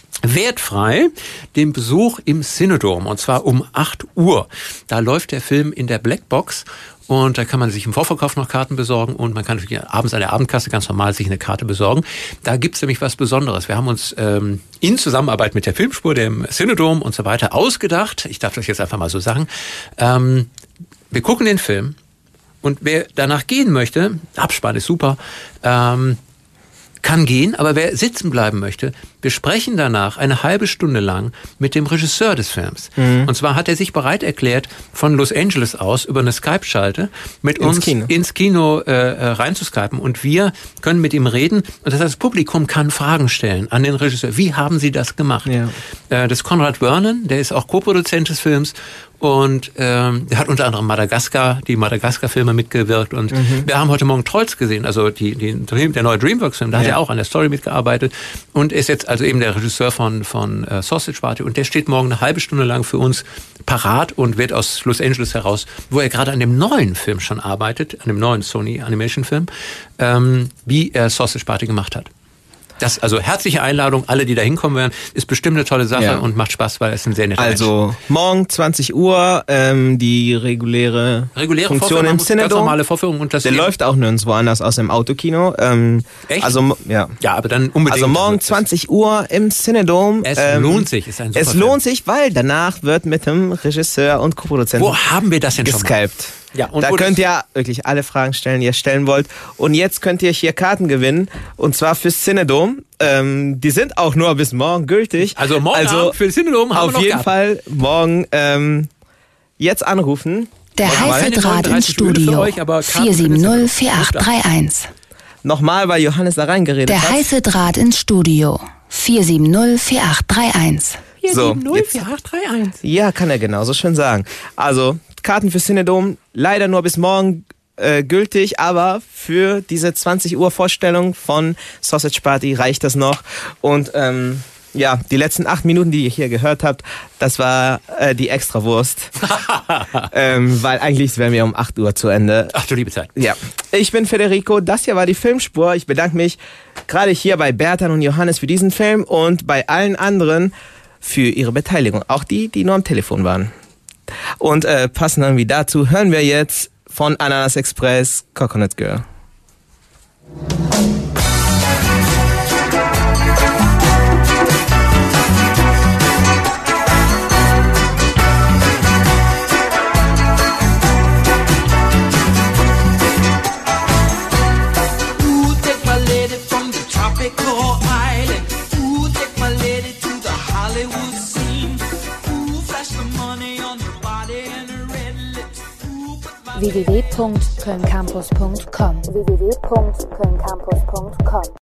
wertfrei den Besuch im Cinedome und zwar um acht Uhr. Da läuft der Film in der Blackbox Und da kann man sich im Vorverkauf noch Karten besorgen und man kann natürlich abends an der Abendkasse ganz normal sich eine Karte besorgen. Da gibt's nämlich was Besonderes. Wir haben uns ähm, in Zusammenarbeit mit der Filmspur, dem Cinedom und so weiter ausgedacht, ich darf das jetzt einfach mal so sagen, ähm, wir gucken den Film und wer danach gehen möchte, Abspann ist super, ähm, kann gehen, aber wer sitzen bleiben möchte, wir sprechen danach eine halbe Stunde lang mit dem Regisseur des Films. Mhm. Und zwar hat er sich bereit erklärt, von Los Angeles aus über eine Skype-Schalte mit ins uns Kino. ins Kino äh, reinzuskypen. Und wir können mit ihm reden. Und das heißt, das Publikum kann Fragen stellen an den Regisseur. Wie haben Sie das gemacht? Ja. Äh, das ist Conrad Vernon, der ist auch Co-Produzent des Films. Und ähm, der hat unter anderem Madagaskar, die Madagaskar-Filme mitgewirkt. Und mhm. wir haben heute Morgen Trolls gesehen, also die, die, der neue Dreamworks-Film, da ja. hat er auch an der Story mitgearbeitet. Und ist jetzt also eben der Regisseur von, von äh, Sausage Party. Und der steht morgen eine halbe Stunde lang für uns parat und wird aus Los Angeles heraus, wo er gerade an dem neuen Film schon arbeitet, an dem neuen Sony Animation-Film, ähm, wie er Sausage Party gemacht hat. Das, also herzliche Einladung, alle, die da hinkommen werden, ist bestimmt eine tolle Sache ja. und macht Spaß, weil es ein sehr netter Also Mensch. Morgen zwanzig Uhr, ähm, die reguläre, reguläre Funktion im Cinedom. Ganz normale Vorführung. Und das der läuft auch nirgendwo anders aus dem Autokino. Ähm, Echt? Also, ja. Ja, aber dann unbedingt. Also morgen zwanzig Uhr im Cinedom. Es ähm, lohnt sich, ist ein super Es Film. lohnt sich, weil danach wird mit dem Regisseur und Co-Produzenten Wo haben wir das denn schon mal? geskypt. Ja, und da könnt ihr wirklich alle Fragen stellen, die ihr stellen wollt. Und jetzt könnt ihr hier Karten gewinnen. Und zwar fürs Cinedom. Ähm, die sind auch nur bis morgen gültig. Also morgen also Abend für Cinedom haben auf wir noch jeden gehabt. Fall morgen ähm, jetzt anrufen. Der heiße Draht ins Studio. Euch, vier sieben null, vier acht drei eins. Nochmal, weil Johannes da reingeredet Der hat. Der heiße Draht ins Studio. vier sieben null, vier acht drei eins. vier sieben null, vier acht drei eins. Ja, kann er genauso schön sagen. Also, Karten für Cinedom, leider nur bis morgen äh, gültig, aber für diese zwanzig Uhr Vorstellung von Sausage Party reicht das noch. Und ähm, ja, die letzten acht Minuten, die ihr hier gehört habt, das war äh, die Extrawurst. ähm, weil eigentlich wären wir um acht Uhr zu Ende. Ach du liebe Zeit. Ja. Ich bin Federico, das hier war die Filmspur. Ich bedanke mich gerade hier bei Bertan und Johannes für diesen Film und bei allen anderen für ihre Beteiligung. Auch die, die nur am Telefon waren. Und äh, passend irgendwie dazu hören wir jetzt von Ananas Express Coconut Girl. w w w punkt köln campus punkt com w w w punkt köln campus punkt com